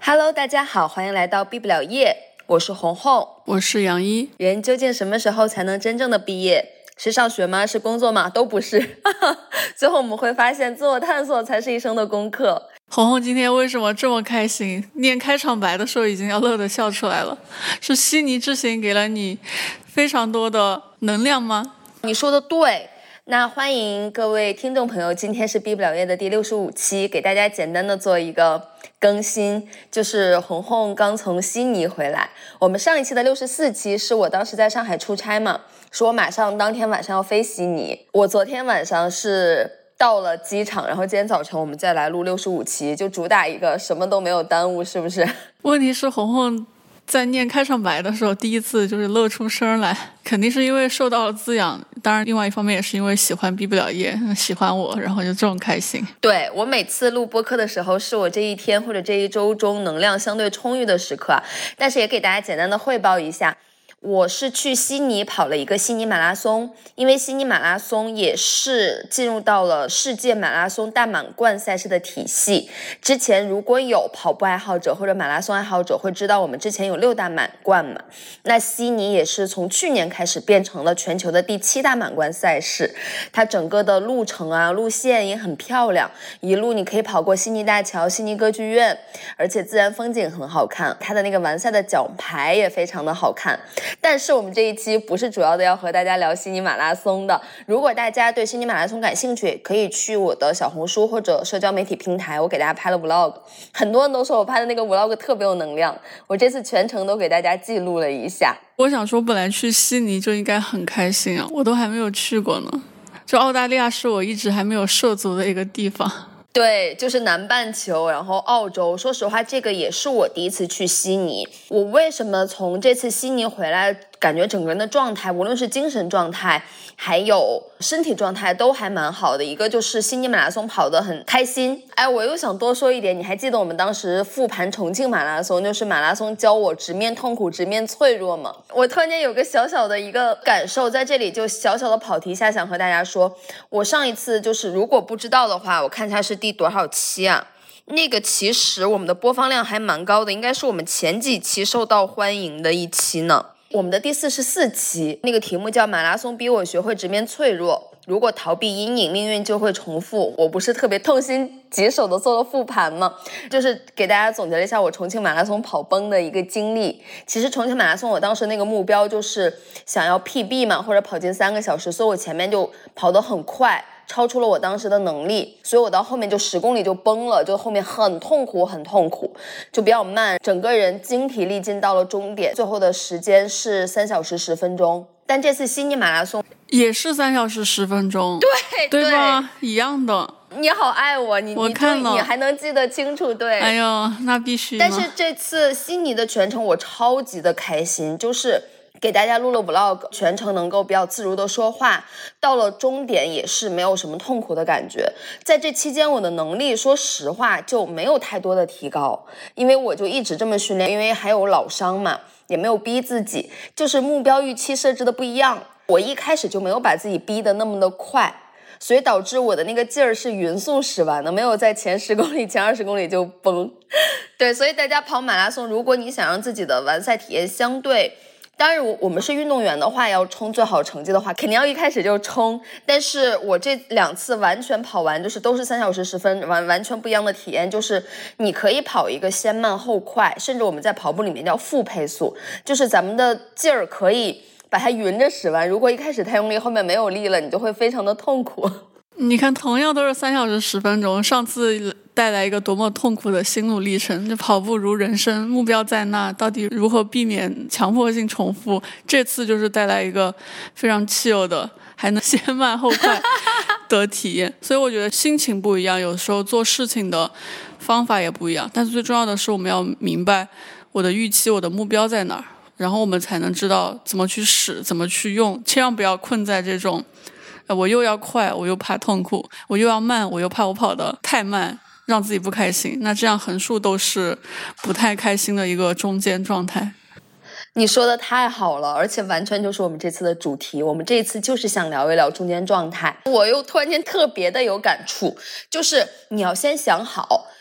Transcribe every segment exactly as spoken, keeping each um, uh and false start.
Hello， 大家好，欢迎来到毕不了业，我是红红， 我是杨一。 人究竟什么时候才能真正的毕业？是上学吗？是工作吗？都不是。最后我们会发现，自我探索才是一生的功课。 红红今天为什么这么开心？念开场白的时候已经要乐得笑出来了。是悉尼之行给了你非常多的能量吗？ 你说的对。那欢迎各位听众朋友，今天是毕不了业的第六十五期，给大家简单的做一个更新，就是红红刚从悉尼回来。我们上一期的六十四期是我当时在上海出差嘛，说我马上当天晚上要飞悉尼，我昨天晚上是到了机场，然后今天早晨我们再来录六十五期，就主打一个什么都没有耽误，是不是？ 问题是红红在念开场白的时候第一次就是乐出声来，肯定是因为受到了滋养，当然另外一方面也是因为喜欢毕不了业，喜欢我，然后就这种开心。 对，我每次录播客的时候是我这一天或者这一周中能量相对充裕的时刻，但是也给大家简单的汇报一下，我是去悉尼跑了一个悉尼马拉松，因为悉尼马拉松也是进入到了世界马拉松大满贯赛事的体系。之前如果有跑步爱好者或者马拉松爱好者会知道，我们之前有六大满贯嘛，那悉尼也是从去年开始变成了全球的第七大满贯赛事。它整个的路程啊路线也很漂亮，一路你可以跑过悉尼大桥、悉尼歌剧院，而且自然风景很好看，它的那个完赛的奖牌也非常的好看。但是我们这一期不是主要的要和大家聊悉尼马拉松的，如果大家对悉尼马拉松感兴趣，可以去我的小红书或者社交媒体平台，我给大家拍了 vlog， 很多人都说我拍的那个 vlog 特别有能量，我这次全程都给大家记录了一下。 我想说本来去悉尼就应该很开心啊，我都还没有去过呢，就澳大利亚是我一直还没有涉足的一个地方。 对，就是南半球，然后澳洲。说实话，这个也是我第一次去悉尼。我为什么从这次悉尼回来，感觉整个人的状态，无论是精神状态，还有身体状态都还蛮好的。一个就是悉尼马拉松跑得很开心。哎，我又想多说一点，你还记得我们当时复盘重庆马拉松，就是马拉松教我直面痛苦，直面脆弱吗？我突然间有个小小的一个感受，在这里就小小的跑题一下，想和大家说，我上一次就是如果不知道的话，我看一下是第多少期啊？那个其实我们的播放量还蛮高的，应该是我们前几期受到欢迎的一期呢。我们的第四十四期，那个题目叫马拉松逼我学会直面脆弱，如果逃避阴影，命运就会重复。我不是特别痛心疾首的做了复盘吗？就是给大家总结了一下我重庆马拉松跑崩的一个经历。其实重庆马拉松我当时那个目标就是想要 P B 嘛，或者跑进三个小时，所以我前面就跑得很快，超出了我当时的能力，所以我到后面就十公里就崩了，就后面很痛苦很痛苦，就比较慢，整个人精疲力尽到了终点，最后的时间是三小时十分钟。但这次悉尼马拉松也是三小时十分钟， 对对吧？一样的。 你好爱我，你我看了， 你还能记得清楚，对。 哎呦，那必须。 但是这次悉尼的全程我超级的开心，就是给大家录了 vlog， 全程能够比较自如的说话，到了终点也是没有什么痛苦的感觉。在这期间我的能力说实话就没有太多的提高，因为我就一直这么训练，因为还有老伤嘛，也没有逼自己，就是目标预期设置的不一样，我一开始就没有把自己逼得那么的快，所以导致我的那个劲儿是匀速使完的，没有在前十公里前二十公里就崩。对，所以大家跑马拉松，如果你想让自己的完赛体验相对，当然我们是运动员的话，要冲最好成绩的话肯定要一开始就冲，但是我这两次完全跑完就是都是三小时十分，完完全不一样的体验，就是你可以跑一个先慢后快，甚至我们在跑步里面叫负配速，就是咱们的劲儿可以把它匀着使完，如果一开始太用力，后面没有力了，你就会非常的痛苦。 你看同样都是三小时十分钟，上次带来一个多么痛苦的心路历程，就跑步如人生，目标在那，到底如何避免强迫性重复，这次就是带来一个非常chill有的还能先慢后快的体验。所以我觉得心情不一样，有时候做事情的方法也不一样，但是最重要的是我们要明白我的预期，我的目标在哪儿，然后我们才能知道怎么去使，怎么去用，千万不要困在这种我又要快我又怕痛苦，我又要慢我又怕我跑得太慢让自己不开心，那这样横竖都是不太开心的一个中间状态。 你说的太好了，而且完全就是我们这次的主题，我们这一次就是想聊一聊中间状态。我又突然间特别的有感触，就是你要先想好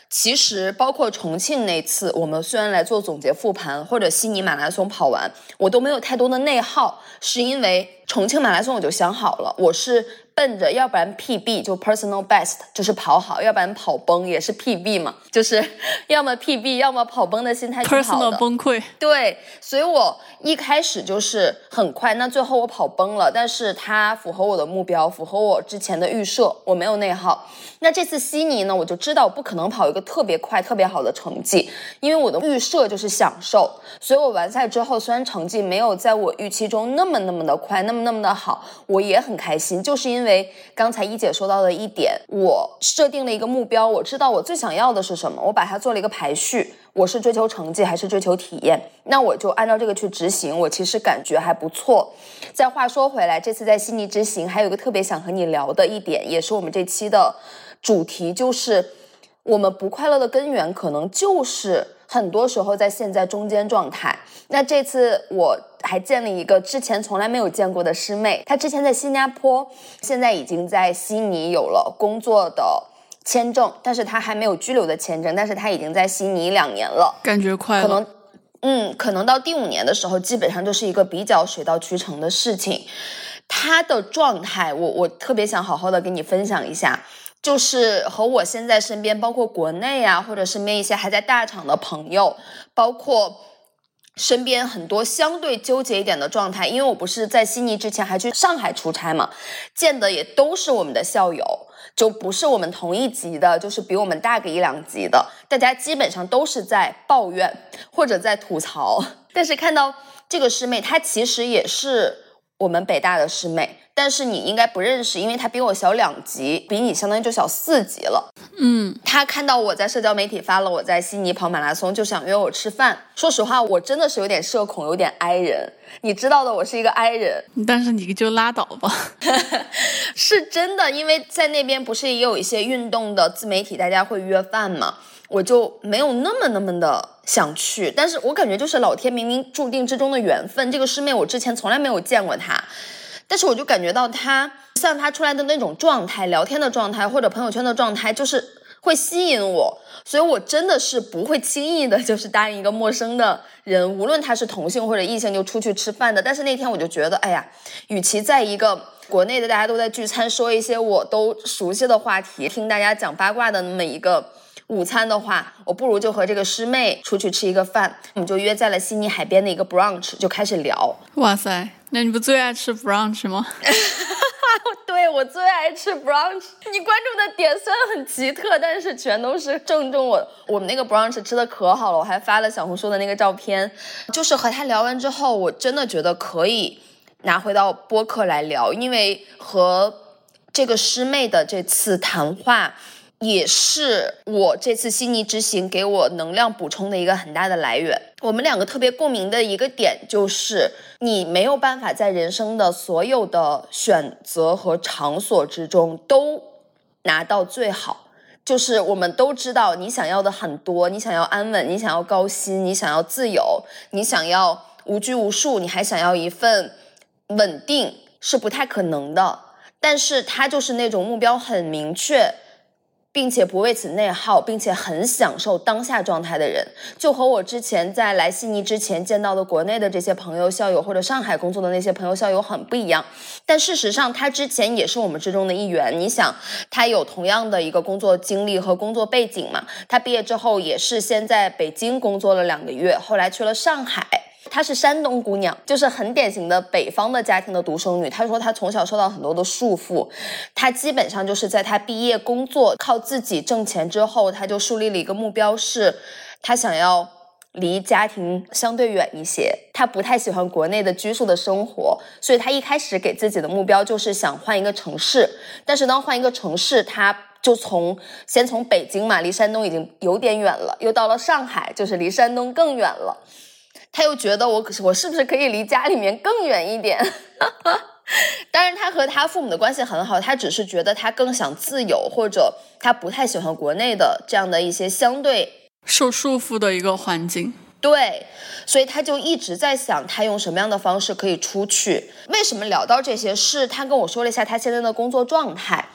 其实包括重庆那次，我们虽然来做总结复盘，或者悉尼马拉松跑完，我都没有太多的内耗，是因为重庆马拉松我就想好了，我是奔着要不然 P B 就 personal best 就是跑好，要不然跑崩也是 P B 嘛，就是要么 P B 要么跑崩的心态去跑的 personal 崩溃。 对，所以我一开始就是很快，那最后我跑崩了，但是它符合我的目标，符合我之前的预设，我没有内耗。那这次悉尼呢，我就知道我不可能跑一个特别快特别好的成绩，因为我的预设就是享受，所以我完赛之后虽然成绩没有在我预期中那么那么的快，那么那么的好，我也很开心，就是因为刚才一姐说到的一点，我设定了一个目标，我知道我最想要的是什么，我把它做了一个排序，我是追求成绩还是追求体验，那我就按照这个去执行，我其实感觉还不错。再话说回来，这次在悉尼之行还有一个特别想和你聊的一点，也是我们这期的主题，就是我们不快乐的根源可能就是很多时候在现在中间状态。那这次我还见了一个之前从来没有见过的师妹，她之前在新加坡，现在已经在悉尼有了工作的签证，但是她还没有居留的签证，但是她已经在悉尼两年了， 感觉快了。 可能嗯，可能到第五年的时候，基本上就是一个比较水到渠成的事情。她的状态，我我特别想好好的跟你分享一下。就是和我现在身边包括国内啊，或者身边一些还在大厂的朋友，包括身边很多相对纠结一点的状态，因为我不是在悉尼之前还去上海出差嘛，见的也都是我们的校友，就不是我们同一级的，就是比我们大个一两级的，大家基本上都是在抱怨或者在吐槽。但是看到这个师妹，她其实也是我们北大的师妹，但是你应该不认识，因为她比我小两级，比你相当于就小四级了。 嗯， 她看到我在社交媒体发了我在悉尼跑马拉松，就想约我吃饭。说实话，我真的是有点社恐，有点 I 人，你知道的，我是一个 I 人。 但是你就拉倒吧。 是真的，因为在那边不是也有一些运动的自媒体，大家会约饭嘛，我就没有那么那么的想去，但是我感觉就是老天冥冥注定之中的缘分。这个师妹我之前从来没有见过她，但是我就感觉到她散发出来的那种状态，聊天的状态或者朋友圈的状态，就是会吸引我，所以我真的是不会轻易的就是答应一个陌生的人，无论他是同性或者异性就出去吃饭的。但是那天我就觉得，哎呀，与其在一个国内的大家都在聚餐说一些我都熟悉的话题，听大家讲八卦的那么一个午餐的话，我不如就和这个师妹出去吃一个饭。我们就约在了悉尼海边的一个 brunch 就开始聊。 哇塞，那你不最爱吃 brunch 吗？ 对，我最爱吃 brunch。 你关注的点虽然很奇特，但是全都是正中我我们那个 brunch 吃的可好了，我还发了小红书的那个照片。就是和他聊完之后，我真的觉得可以拿回到播客来聊，因为和这个师妹的这次谈话也是我这次悉尼之行给我能量补充的一个很大的来源。我们两个特别共鸣的一个点就是，你没有办法在人生的所有的选择和场所之中都拿到最好。就是我们都知道你想要的很多，你想要安稳，你想要高薪，你想要自由，你想要无拘无束，你还想要一份稳定，是不太可能的。但是他就是那种目标很明确，并且不为此内耗，并且很享受当下状态的人，就和我之前在来悉尼之前见到的国内的这些朋友校友，或者上海工作的那些朋友校友很不一样。但事实上他之前也是我们之中的一员，你想他有同样的一个工作经历和工作背景嘛，他毕业之后也是先在北京工作了两个月，后来去了上海。她是山东姑娘，就是很典型的北方的家庭的独生女。她说她从小受到很多的束缚，她基本上就是在她毕业工作靠自己挣钱之后，她就树立了一个目标，是她想要离家庭相对远一些，她不太喜欢国内的拘束的生活，所以她一开始给自己的目标就是想换一个城市。但是当换一个城市，她就从先从北京嘛，离山东已经有点远了，又到了上海，就是离山东更远了。他又觉得我我是不是可以离家里面更远一点？当然他和他父母的关系很好，他只是觉得他更想自由，或者他不太喜欢国内的这样的一些相对受束缚的一个环境。 对，所以他就一直在想他用什么样的方式可以出去。为什么聊到这些事？他跟我说了一下他现在的工作状态，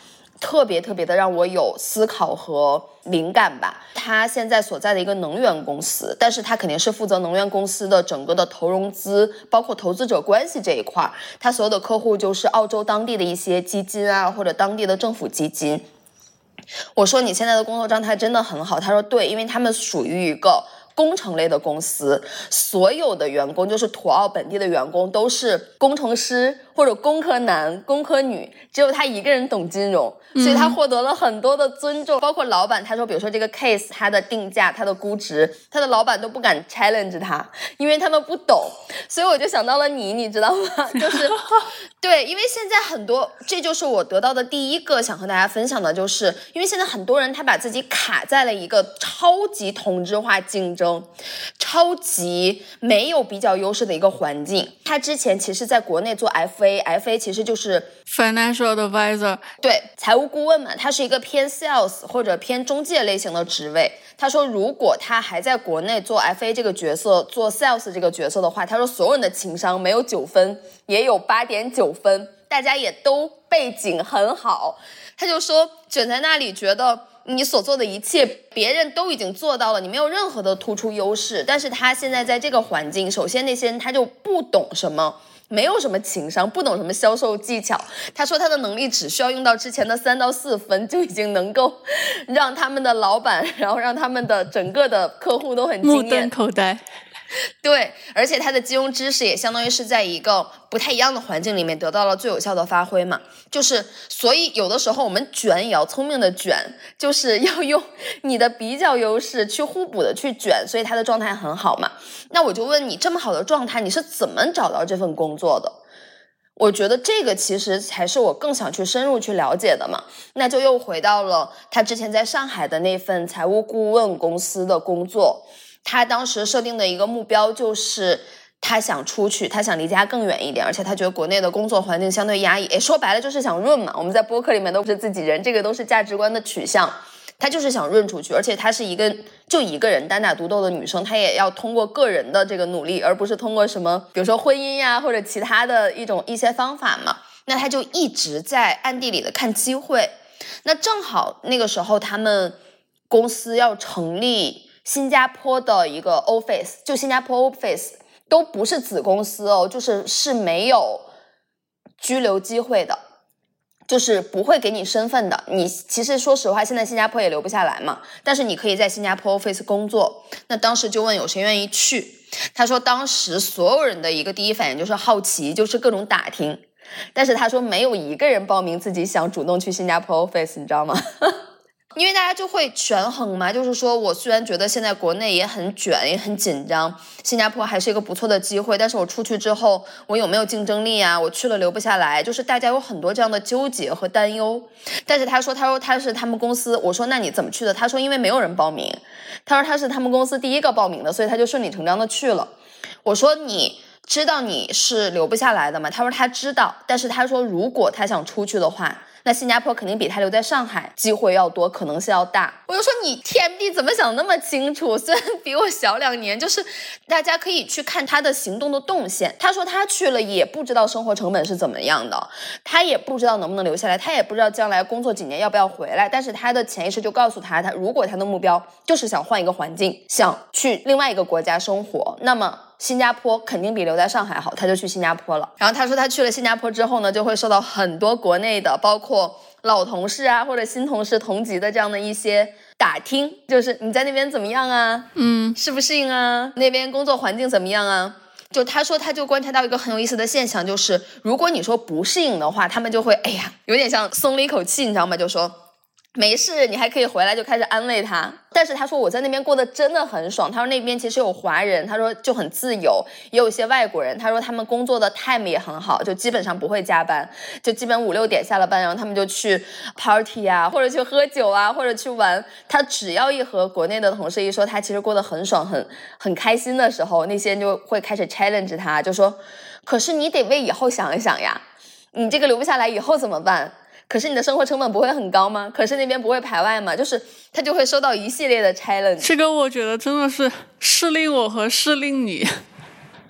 特别特别的让我有思考和灵感吧。他现在所在的一个能源公司，但是他肯定是负责能源公司的整个的投融资，包括投资者关系这一块，他所有的客户就是澳洲当地的一些基金啊，或者当地的政府基金。我说你现在的工作状态真的很好，他说对，因为他们属于一个工程类的公司，所有的员工就是土澳本地的员工都是工程师或者工科男工科女，只有他一个人懂金融，所以他获得了很多的尊重、嗯、包括老板他说比如说这个 case 他的定价他的估值，他的老板都不敢 challenge 他，因为他们不懂。所以我就想到了你你知道吗，就是对，因为现在很多，这就是我得到的第一个想和大家分享的，就是因为现在很多人他把自己卡在了一个超级同质化竞争超级没有比较优势的一个环境。他之前其实在国内做 F A F A 其实就是 Financial Advisor， 对，财务顾问嘛，他是一个偏 Sales 或者偏中介类型的职位。他说如果他还在国内做 F A 这个角色做 Sales 这个角色的话，他说所有人的情商没有九分也有 八点九分，大家也都背景很好。他就说卷在那里觉得你所做的一切别人都已经做到了，你没有任何的突出优势。但是他现在在这个环境，首先那些人他就不懂什么，没有什么情商，不懂什么销售技巧。他说他的能力只需要用到之前的三到四分，就已经能够让他们的老板，然后让他们的整个的客户都很惊艳， 目瞪口呆。 对，而且他的金融知识也相当于是在一个不太一样的环境里面得到了最有效的发挥嘛。就是所以有的时候我们卷也要聪明的卷，就是要用你的比较优势去互补的去卷，所以他的状态很好嘛。那我就问你，这么好的状态你是怎么找到这份工作的？我觉得这个其实才是我更想去深入去了解的嘛。那就又回到了他之前在上海的那份财务顾问公司的工作。他当时设定的一个目标就是他想出去，他想离家更远一点，而且他觉得国内的工作环境相对压抑，诶，说白了就是想润嘛。我们在播客里面都是自己人，这个都是价值观的取向。他就是想润出去，而且他是一个就一个人单打独斗的女生，她也要通过个人的这个努力，而不是通过什么比如说婚姻呀或者其他的一种一些方法嘛。那他就一直在暗地里的看机会。那正好那个时候他们公司要成立新加坡的一个 office， 就新加坡 office 都不是子公司哦，就是是没有居留机会的，就是不会给你身份的。你其实说实话现在新加坡也留不下来嘛，但是你可以在新加坡 office 工作。那当时就问有谁愿意去，他说当时所有人的一个第一反应就是好奇，就是各种打听，但是他说没有一个人报名自己想主动去新加坡 office， 你知道吗？因为大家就会权衡嘛，就是说我虽然觉得现在国内也很卷也很紧张，新加坡还是一个不错的机会，但是我出去之后我有没有竞争力啊，我去了留不下来，就是大家有很多这样的纠结和担忧。但是他说他说他是他们公司，我说那你怎么去的？他说因为没有人报名，他说他是他们公司第一个报名的，所以他就顺理成章的去了。我说你知道你是留不下来的吗？他说他知道，但是他说如果他想出去的话，那新加坡肯定比他留在上海机会要多，可能性要大。我就说你 T M D 怎么想那么清楚，虽然比我小两年，就是大家可以去看他的行动的动线。他说他去了也不知道生活成本是怎么样的，他也不知道能不能留下来，他也不知道将来工作几年要不要回来，但是他的潜意识就告诉他，他如果他的目标就是想换一个环境，想去另外一个国家生活，那么新加坡肯定比留在上海好，他就去新加坡了。然后他说他去了新加坡之后呢，就会受到很多国内的包括老同事啊或者新同事同级的这样的一些打听，就是你在那边怎么样啊，嗯，适不适应啊，那边工作环境怎么样啊。就他说他就观察到一个很有意思的现象，就是如果你说不适应的话，他们就会哎呀有点像松了一口气，你知道吗，就说没事你还可以回来，就开始安慰他。但是他说我在那边过得真的很爽，他说那边其实有华人，他说就很自由，也有一些外国人，他说他们工作的 time 也很好，就基本上不会加班，就基本五六点下了班，然后他们就去 party 啊或者去喝酒啊或者去玩。他只要一和国内的同事一说他其实过得很爽很很开心的时候，那些人就会开始 challenge 他，就说可是你得为以后想一想呀，你这个留不下来以后怎么办，可是你的生活成本不会很高吗？可是那边不会排外吗？就是他就会收到一系列的 challenge。 这个我觉得真的是适令我和适令你。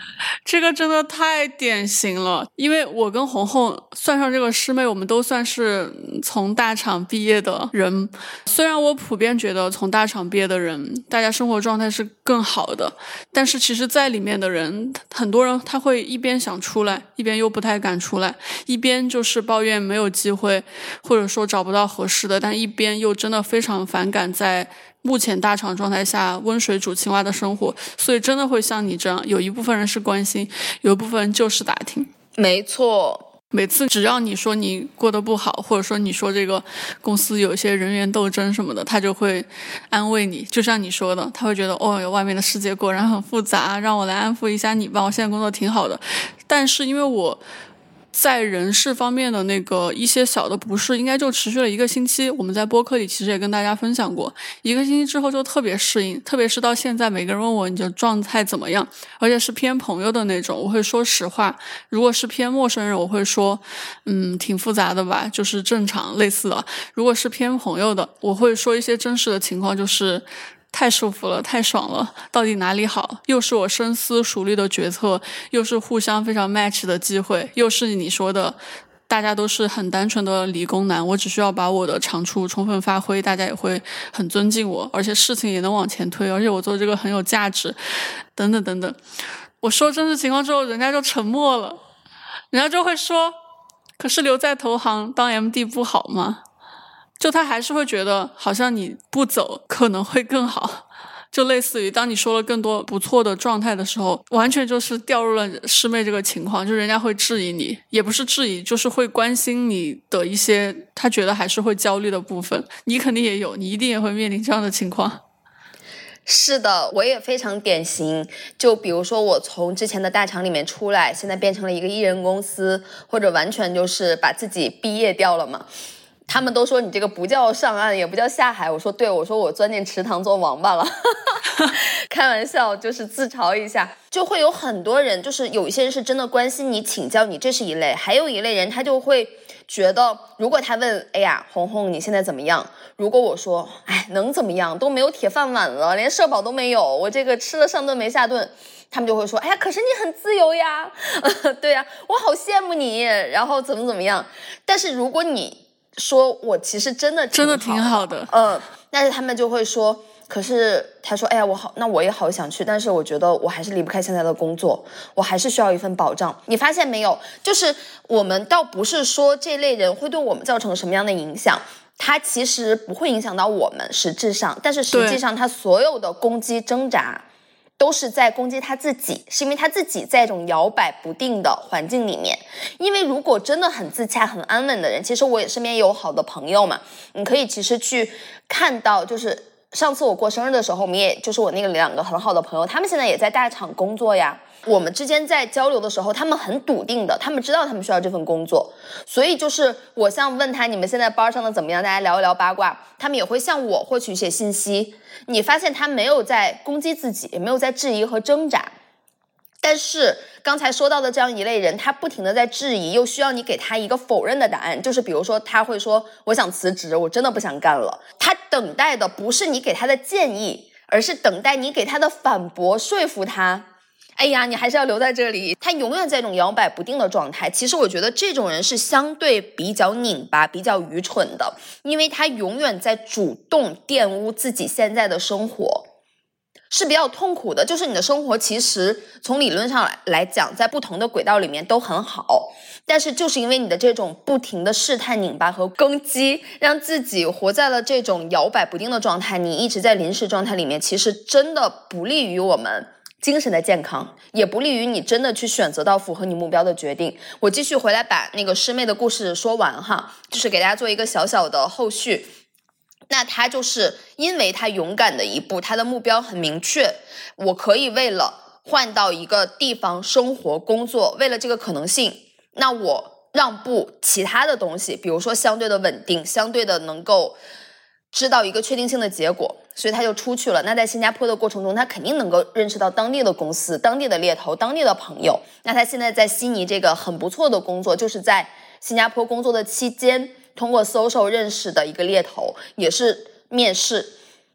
这个真的太典型了，因为我跟红红算上这个师妹，我们都算是从大厂毕业的人。虽然我普遍觉得从大厂毕业的人，大家生活状态是更好的，但是其实在里面的人，很多人他会一边想出来，一边又不太敢出来，一边就是抱怨没有机会，或者说找不到合适的，但一边又真的非常反感在目前大厂状态下温水煮青蛙的生活，所以真的会像你这样，有一部分人是关心，有一部分人就是打听。 没错， 每次只要你说你过得不好，或者说你说这个公司有一些人员斗争什么的，他就会安慰你，就像你说的，他会觉得哦，外面的世界果然很复杂，让我来安抚一下你吧，我现在工作挺好的。但是因为我在人事方面的那个一些小的不适，应该就持续了一个星期。我们在播客里其实也跟大家分享过，一个星期之后就特别适应，特别是到现在每个人问我你的状态怎么样，而且是偏朋友的那种，我会说实话。如果是偏陌生人，我会说嗯挺复杂的吧，就是正常类似的。如果是偏朋友的，我会说一些真实的情况，就是太舒服了，太爽了，到底哪里好？又是我深思熟虑的决策，又是互相非常 match 的机会，又是你说的大家都是很单纯的理工男，我只需要把我的长处充分发挥，大家也会很尊敬我，而且事情也能往前推，而且我做这个很有价值，等等等等。我说真实情况之后，人家就沉默了，人家就会说，可是留在投行当 M D 不好吗？就他还是会觉得好像你不走可能会更好，就类似于当你说了更多不错的状态的时候，完全就是掉入了师妹这个情况，就人家会质疑你，也不是质疑，就是会关心你的一些他觉得还是会焦虑的部分，你肯定也有，你一定也会面临这样的情况。 是的，我也非常典型。就比如说我从之前的大厂里面出来，现在变成了一个艺人公司，或者完全就是把自己毕业掉了嘛。他们都说你这个不叫上岸也不叫下海，我说对，我说我钻进池塘做王八了开玩笑，就是自嘲一下。就会有很多人，就是有一些人是真的关心你，请教你，这是一类。还有一类人他就会觉得，如果他问哎呀红红你现在怎么样，如果我说哎能怎么样，都没有铁饭碗了，连社保都没有，我这个吃了上顿没下顿，他们就会说哎呀可是你很自由呀对呀，我好羡慕你，然后怎么怎么样。但是如果你说我其实真的真的挺好的， 嗯，但是他们就会说，可是他说哎呀我好，那我也好想去，但是我觉得我还是离不开现在的工作，我还是需要一份保障。你发现没有，就是我们倒不是说这类人会对我们造成什么样的影响，他其实不会影响到我们实质上，但是实际上他所有的攻击挣扎都是在攻击他自己，是因为他自己在一种摇摆不定的环境里面。因为如果真的很自洽很安稳的人，其实我也身边有好的朋友嘛，你可以其实去看到，就是上次我过生日的时候，我们也就是我那个两个很好的朋友，他们现在也在大厂工作呀。我们之间在交流的时候，他们很笃定的，他们知道他们需要这份工作，所以就是我像问他你们现在班上的怎么样，大家聊一聊八卦，他们也会向我获取一些信息。你发现他没有在攻击自己，也没有在质疑和挣扎，但是刚才说到的这样一类人，他不停的在质疑，又需要你给他一个否认的答案，就是比如说他会说我想辞职，我真的不想干了，他等待的不是你给他的建议，而是等待你给他的反驳，说服他哎呀你还是要留在这里。他永远在一种摇摆不定的状态。其实我觉得这种人是相对比较拧巴比较愚蠢的，因为他永远在主动玷污自己现在的生活，是比较痛苦的。就是你的生活其实从理论上来讲在不同的轨道里面都很好，但是就是因为你的这种不停的试探拧巴和攻击，让自己活在了这种摇摆不定的状态，你一直在临时状态里面，其实真的不利于我们精神的健康，也不利于你真的去选择到符合你目标的决定。我继续回来把那个师妹的故事说完哈，就是给大家做一个小小的后续。那他就是因为他勇敢的一步，他的目标很明确，我可以为了换到一个地方生活工作，为了这个可能性，那我让步其他的东西，比如说相对的稳定，相对的能够知道一个确定性的结果，所以他就出去了。那在新加坡的过程中，他肯定能够认识到当地的公司、当地的猎头、当地的朋友。那他现在在悉尼这个很不错的工作，就是在新加坡工作的期间，通过 social 认识的一个猎头，也是面试，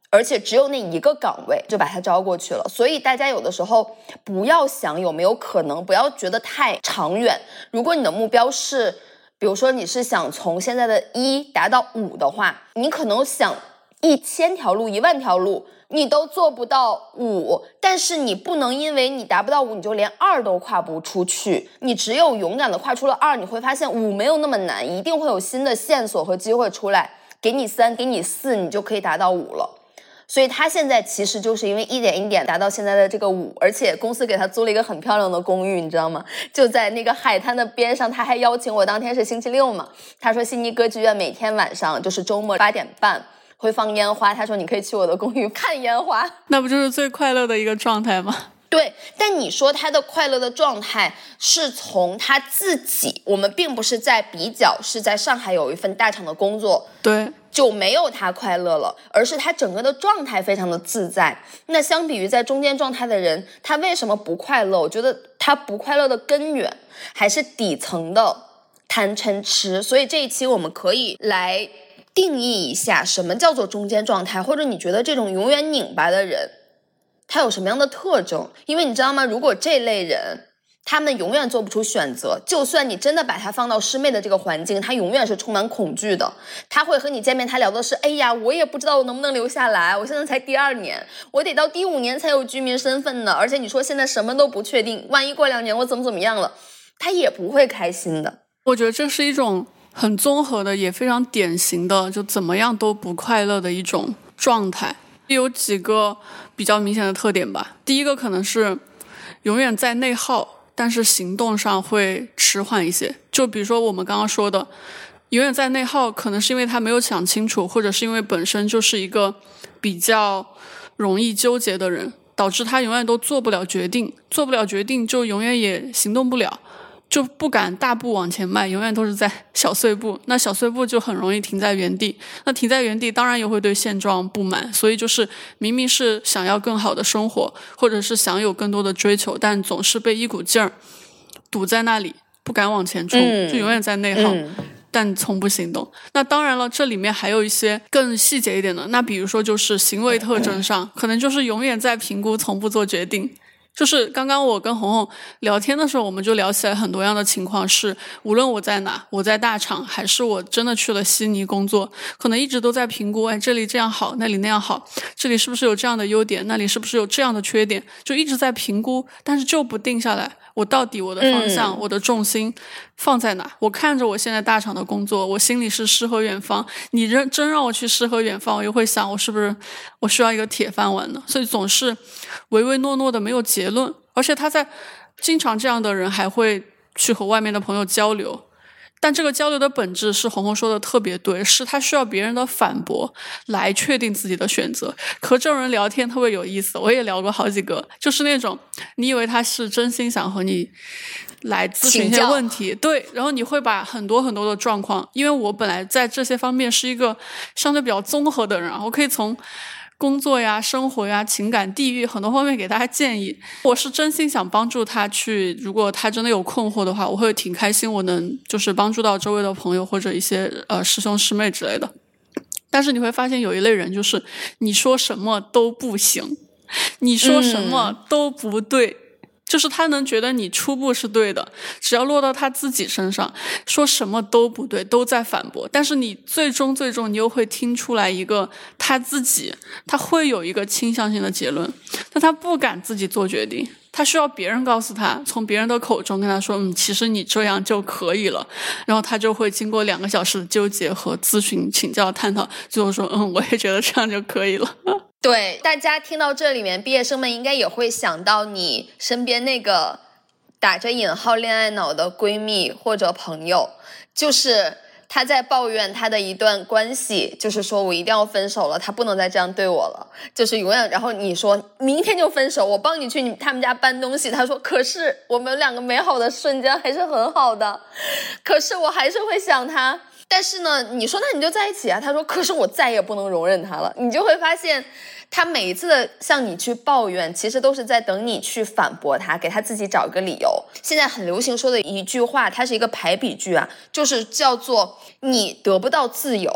而且只有那一个岗位就把他招过去了。所以大家有的时候不要想有没有可能，不要觉得太长远。如果你的目标是比如说你是想从现在的一达到五的话，你可能想一千条路一万条路你都做不到五，但是你不能因为你达不到五你就连二都跨不出去，你只有勇敢的跨出了二，你会发现五没有那么难，一定会有新的线索和机会出来，给你三给你四你就可以达到五了。所以他现在其实就是因为一点一点达到现在的这个五，而且公司给他租了一个很漂亮的公寓，你知道吗？就在那个海滩的边上。他还邀请我，当天是星期六嘛，他说悉尼歌剧院每天晚上就是周末八点半会放烟花，他说你可以去我的公寓看烟花。 那不就是最快乐的一个状态吗？ 对，但你说他的快乐的状态是从他自己，我们并不是在比较是在上海有一份大厂的工作， 对， 就没有他快乐了，而是他整个的状态非常的自在。那相比于在中间状态的人，他为什么不快乐？我觉得他不快乐的根源还是底层的贪嗔痴。所以这一期我们可以来定义一下什么叫做中间状态，或者你觉得这种永远拧巴的人他有什么样的特征。因为你知道吗，如果这类人他们永远做不出选择，就算你真的把他放到师妹的这个环境，他永远是充满恐惧的。他会和你见面，他聊的是哎呀我也不知道我能不能留下来，我现在才第二年，我得到第五年才有居民身份呢，而且你说现在什么都不确定，万一过两年我怎么怎么样了，他也不会开心的。 我觉得这是一种很综合的也非常典型的就怎么样都不快乐的一种状态。有几个比较明显的特点吧。第一个可能是永远在内耗，但是行动上会迟缓一些。就比如说我们刚刚说的永远在内耗，可能是因为他没有想清楚，或者是因为本身就是一个比较容易纠结的人，导致他永远都做不了决定，做不了决定就永远也行动不了，就不敢大步往前迈，永远都是在小碎步。那小碎步就很容易停在原地，那停在原地当然也会对现状不满，所以就是明明是想要更好的生活，或者是想有更多的追求，但总是被一股劲儿堵在那里，不敢往前冲、嗯、就永远在内耗、嗯、但从不行动。那当然了，这里面还有一些更细节一点的，那比如说就是行为特征上，可能就是永远在评估，从不做决定。就是刚刚我跟红红聊天的时候，我们就聊起来很多样的情况，是无论我在哪，我在大厂还是我真的去了悉尼工作，可能一直都在评估，哎，这里这样好，那里那样好，这里是不是有这样的优点，那里是不是有这样的缺点，就一直在评估，但是就不定下来我到底我的方向、嗯、我的重心放在哪。我看着我现在大厂的工作，我心里是诗和远方，你真让我去诗和远方，我又会想我是不是我需要一个铁饭碗呢？所以总是唯唯诺诺的，没有结论。而且他在经常这样的人还会去和外面的朋友交流，但这个交流的本质是红红说的特别对，是他需要别人的反驳来确定自己的选择。和这种人聊天特别有意思，我也聊过好几个，就是那种你以为他是真心想和你来咨询一些问题，对，然后你会把很多很多的状况，因为我本来在这些方面是一个相对比较综合的人，我可以从工作呀、生活呀、情感、地域很多方面给大家建议。我是真心想帮助他去，如果他真的有困惑的话，我会挺开心我能就是帮助到周围的朋友或者一些呃师兄师妹之类的。但是你会发现有一类人就是你说什么都不行，你说什么都不对、嗯就是他能觉得你初步是对的，只要落到他自己身上，说什么都不对，都在反驳。但是你最终最终你又会听出来一个他自己，他会有一个倾向性的结论，但他不敢自己做决定，他需要别人告诉他，从别人的口中跟他说，嗯，其实你这样就可以了。然后他就会经过两个小时的纠结和咨询、请教、探讨，最后说，嗯，我也觉得这样就可以了。 对，大家听到这里面，毕业生们应该也会想到你身边那个打着引号恋爱脑的闺蜜或者朋友，就是她在抱怨她的一段关系，就是说我一定要分手了，她不能再这样对我了，就是永远。然后你说明天就分手，我帮你去你他们家搬东西，她说可是我们两个美好的瞬间还是很好的，可是我还是会想他。但是呢，你说那你就在一起啊，他说可是我再也不能容忍他了。你就会发现他每一次的向你去抱怨，其实都是在等你去反驳他，给他自己找一个理由。现在很流行说的一句话，它是一个排比句啊，就是叫做你得不到自由，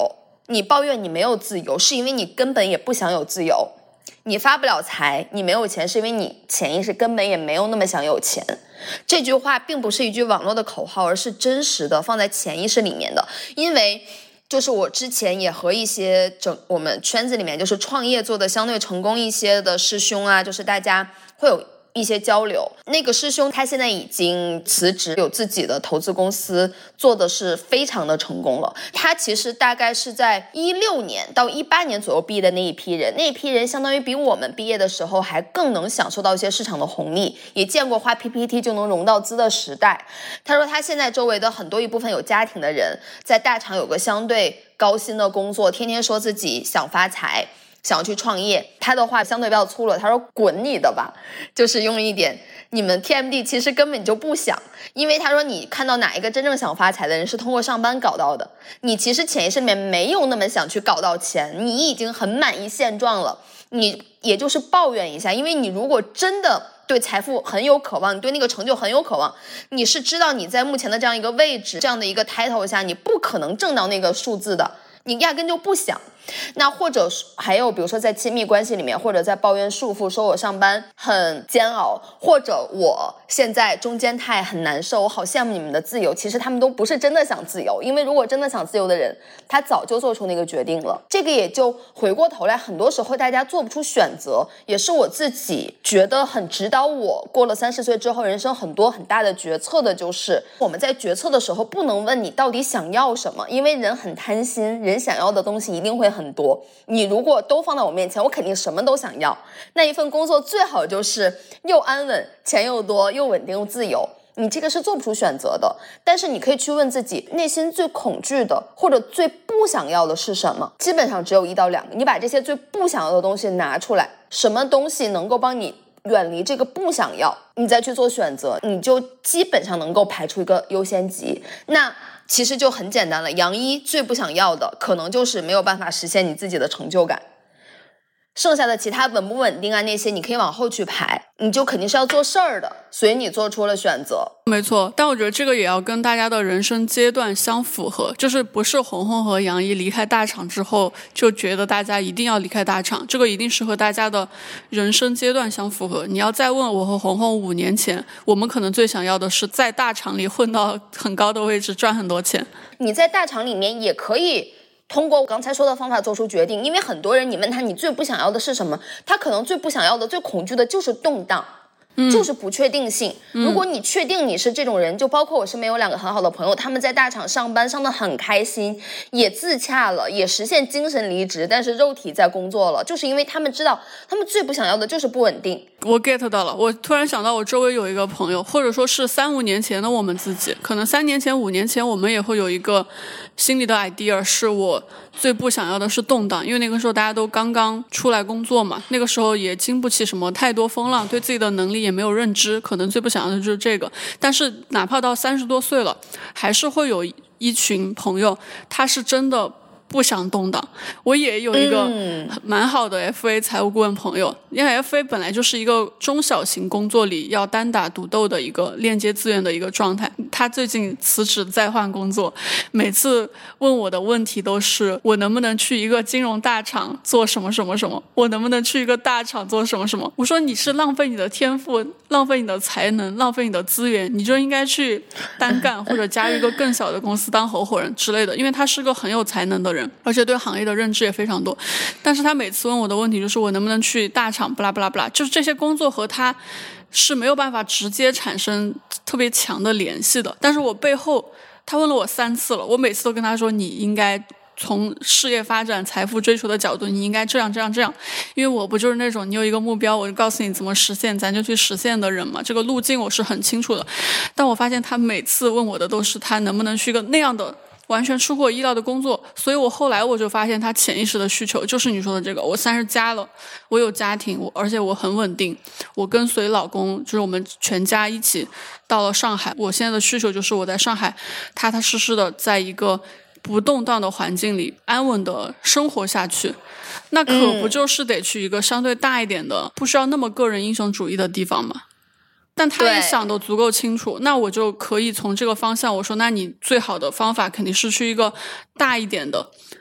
你抱怨你没有自由，是因为你根本也不想有自由。你发不了财，你没有钱，是因为你潜意识根本也没有那么想有钱。这句话并不是一句网络的口号，而是真实的放在潜意识里面的。因为就是我之前也和一些整我们圈子里面就是创业做的相对成功一些的师兄啊，就是大家会有一些交流。那个师兄他现在已经辞职，有自己的投资公司，做的是非常的成功了。他其实大概是在一六年到一八年左右毕业的那一批人，那一批人相当于比我们毕业的时候还更能享受到一些市场的红利，也见过花 P P T 就能融到资的时代。他说他现在周围的很多一部分有家庭的人，在大厂有个相对高薪的工作，天天说自己想发财，想要去创业。他的话相对比较粗鲁，他说滚你的吧，就是用一点你们 T M D 其实根本就不想。因为他说你看到哪一个真正想发财的人是通过上班搞到的，你其实潜意识里面没有那么想去搞到钱，你已经很满意现状了，你也就是抱怨一下。因为你如果真的对财富很有渴望，你对那个成就很有渴望，你是知道你在目前的这样一个位置，这样的一个 title 下，你不可能挣到那个数字的，你压根就不想。那或者还有比如说在亲密关系里面，或者在抱怨束缚，说我上班很煎熬，或者我现在中间态很难受，我好羡慕你们的自由。其实他们都不是真的想自由，因为如果真的想自由的人，他早就做出那个决定了。这个也就回过头来，很多时候大家做不出选择，也是我自己觉得很指导我过了三十岁之后人生很多很大的决策的，就是我们在决策的时候不能问你到底想要什么，因为人很贪心，人想要的东西一定会很多。你如果都放在我面前，我肯定什么都想要。那一份工作最好就是又安稳，钱又多，又稳定又自由，你这个是做不出选择的。但是你可以去问自己，内心最恐惧的或者最不想要的是什么？基本上只有一到两个，你把这些最不想要的东西拿出来，什么东西能够帮你远离这个不想要，你再去做选择，你就基本上能够排出一个优先级。那其实就很简单了，杨一最不想要的可能就是没有办法实现你自己的成就感，剩下的其他稳不稳定啊那些你可以往后去排，你就肯定是要做事儿的，所以你做出了选择。 没错，但我觉得这个也要跟大家的人生阶段相符合，就是不是红红和杨一离开大厂之后就觉得大家一定要离开大厂，这个一定是和大家的人生阶段相符合。你要再问我和红红五年前，我们可能最想要的是在大厂里混到很高的位置，赚很多钱。 你在大厂里面也可以通过我刚才说的方法做出决定，因为很多人你问他你最不想要的是什么，他可能最不想要的最恐惧的就是动荡，嗯、就是不确定性、嗯、如果你确定你是这种人，就包括我身边有两个很好的朋友，他们在大厂上班上得很开心，也自洽了，也实现精神离职，但是肉体在工作了，就是因为他们知道他们最不想要的就是不稳定。 我 get 到了，我突然想到我周围有一个朋友，或者说是三五年前的我们自己，可能三年前五年前我们也会有一个心里的 idea， 是我最不想要的是动荡，因为那个时候大家都刚刚出来工作嘛，那个时候也经不起什么太多风浪，对自己的能力也没有认知，可能最不想要的就是这个。但是哪怕到三十多岁了，还是会有一群朋友他是真的不想动荡。我也有一个蛮好的 F A 财务顾问朋友，因为 F A 本来就是一个中小型工作里要单打独斗的一个链接资源的一个状态，他最近辞职再换工作，每次问我的问题都是我能不能去一个金融大厂做什么什么什么，我能不能去一个大厂做什么什么。我说你是浪费你的天赋，浪费你的才能，浪费你的资源，你就应该去单干或者加入一个更小的公司当合伙人之类的。因为他是个很有才能的人，而且对行业的认知也非常多，但是他每次问我的问题就是我能不能去大厂不啦不啦不啦，就是这些工作和他是没有办法直接产生特别强的联系的。但是我背后他问了我三次了，我每次都跟他说你应该从事业发展财富追求的角度你应该这样这样这样，因为我不就是那种你有一个目标我就告诉你怎么实现咱就去实现的人嘛，这个路径我是很清楚的。但我发现他每次问我的都是他能不能去一个那样的完全出乎我意料的工作，所以我后来我就发现他潜意识的需求就是你说的这个，我三十加了，我有家庭，我而且我很稳定，我跟随老公就是我们全家一起到了上海，我现在的需求就是我在上海踏踏实实的在一个不动荡的环境里安稳的生活下去，那可不就是得去一个相对大一点的、嗯、不需要那么个人英雄主义的地方吗？但他也想得足够清楚，那我就可以从这个方向，我说那你最好的方法肯定是去一个大一点的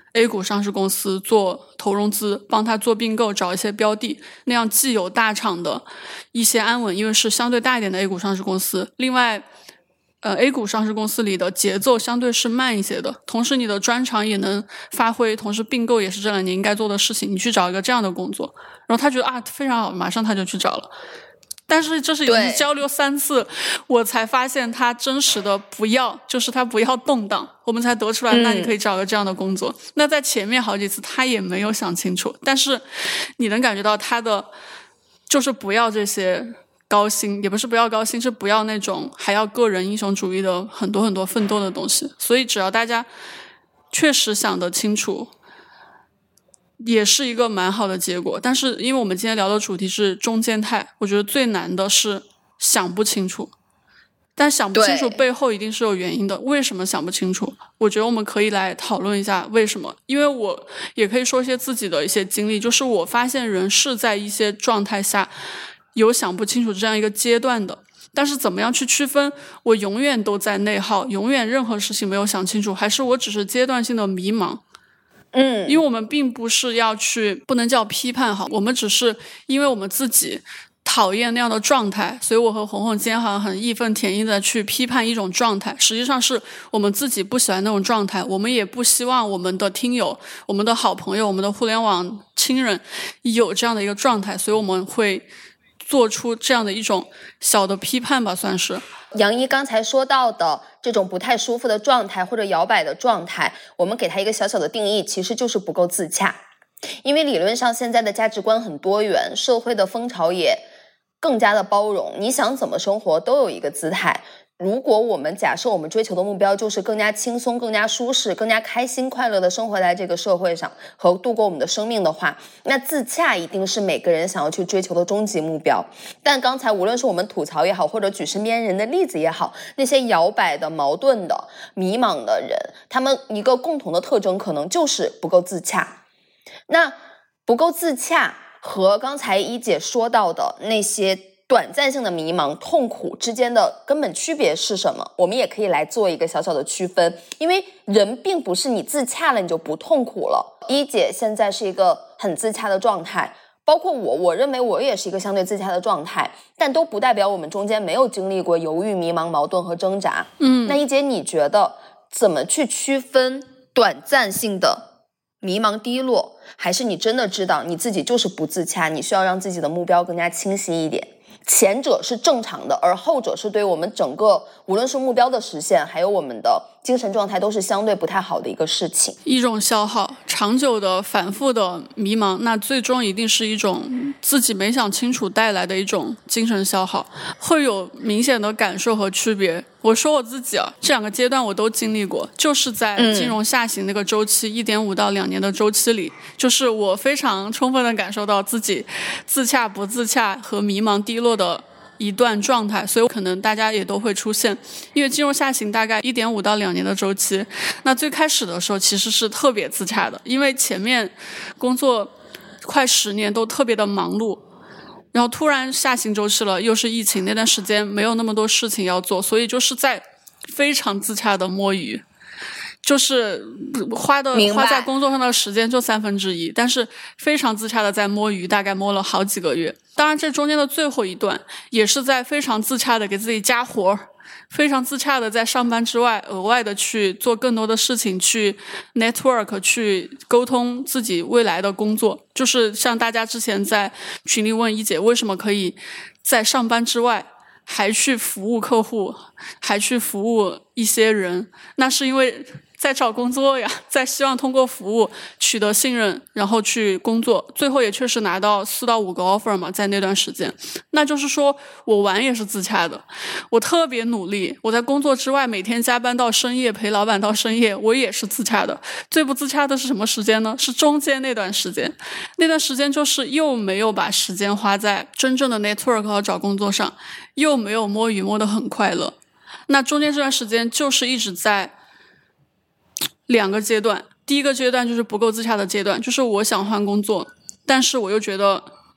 A 股上市公司做投融资，帮他做并购，找一些标的，那样既有大厂的一些安稳，因为是相对大一点的 A 股上市公司，另外呃 A 股上市公司里的节奏相对是慢一些的，同时你的专长也能发挥，同时并购也是这两年应该做的事情，你去找一个这样的工作。然后他觉得啊非常好，马上他就去找了。但是这是已经交流三次，我才发现他真实的不要，就是他不要动荡，我们才得出来、嗯、那你可以找个这样的工作。那在前面好几次他也没有想清楚，但是你能感觉到他的就是不要这些高薪，也不是不要高薪，是不要那种还要个人英雄主义的很多很多奋斗的东西。所以只要大家确实想得清楚，也是一个蛮好的结果。但是因为我们今天聊的主题是中间态，我觉得最难的是想不清楚，但想不清楚背后一定是有原因的。为什么想不清楚？我觉得我们可以来讨论一下为什么。因为我也可以说一些自己的一些经历，就是我发现人是在一些状态下有想不清楚这样一个阶段的，但是怎么样去区分我永远都在内耗，永远任何事情没有想清楚，还是我只是阶段性的迷茫。 嗯， 因为我们并不是要去，不能叫批判好，我们只是因为我们自己讨厌那样的状态，所以我和红红今天好像很义愤填膺的去批判一种状态，实际上是我们自己不喜欢那种状态，我们也不希望我们的听友、我们的好朋友、我们的互联网亲人有这样的一个状态，所以我们会做出这样的一种小的批判吧，算是。 杨一刚才说到的这种不太舒服的状态或者摇摆的状态，我们给它一个小小的定义，其实就是不够自洽。因为理论上现在的价值观很多元，社会的风潮也更加的包容，你想怎么生活都有一个姿态。如果我们假设我们追求的目标就是更加轻松、更加舒适、更加开心快乐的生活在这个社会上和度过我们的生命的话，那自洽一定是每个人想要去追求的终极目标。但刚才无论是我们吐槽也好，或者举身边人的例子也好，那些摇摆的、矛盾的、迷茫的人，他们一个共同的特征可能就是不够自洽。那不够自洽和刚才一姐说到的那些短暂性的迷茫、痛苦之间的根本区别是什么？我们也可以来做一个小小的区分。因为人并不是你自洽了你就不痛苦了。一姐现在是一个很自洽的状态，包括我，我认为我也是一个相对自洽的状态，但都不代表我们中间没有经历过犹豫、迷茫、矛盾和挣扎。 嗯， 那一姐你觉得怎么去区分短暂性的迷茫低落，还是你真的知道你自己就是不自洽，你需要让自己的目标更加清晰一点？前者是正常的，而后者是对我们整个无论是目标的实现还有我们的精神状态都是相对不太好的一个事情。 一种消耗，长久的反复的迷茫，那最终一定是一种自己没想清楚带来的一种精神消耗，会有明显的感受和区别。我说我自己啊，这两个阶段我都经历过，就是在金融下行那个周期一点五到两年的周期里，就是我非常充分的感受到自己自洽不自洽和迷茫低落的一段状态，所以可能大家也都会出现。因为金融下行大概一点五到两年的周期，那最开始的时候其实是特别自洽的，因为前面工作快十年都特别的忙碌，然后突然下行周期了，又是疫情，那段时间没有那么多事情要做，所以就是在非常自洽的摸鱼，就是花的花在工作上的时间就三分之一，但是非常自洽的在摸鱼，大概摸了好几个月。当然这中间的最后一段也是在非常自洽的给自己加活，非常自洽的在上班之外额外的去做更多的事情，去 network， 去沟通自己未来的工作。就是像大家之前在群里问一姐为什么可以在上班之外还去服务客户，还去服务一些人，那是因为在找工作呀，在希望通过服务取得信任，然后去工作，最后也确实拿到四到五个 offer 嘛，在那段时间。那就是说我玩也是自洽的，我特别努力，我在工作之外每天加班到深夜，陪老板到深夜，我也是自洽的。最不自洽的是什么时间呢？是中间那段时间。那段时间就是又没有把时间花在真正的 network 和找工作上，又没有摸鱼摸得很快乐。那中间这段时间就是一直在两个阶段，第一个阶段就是不够自洽的阶段，就是我想换工作，但是我又觉得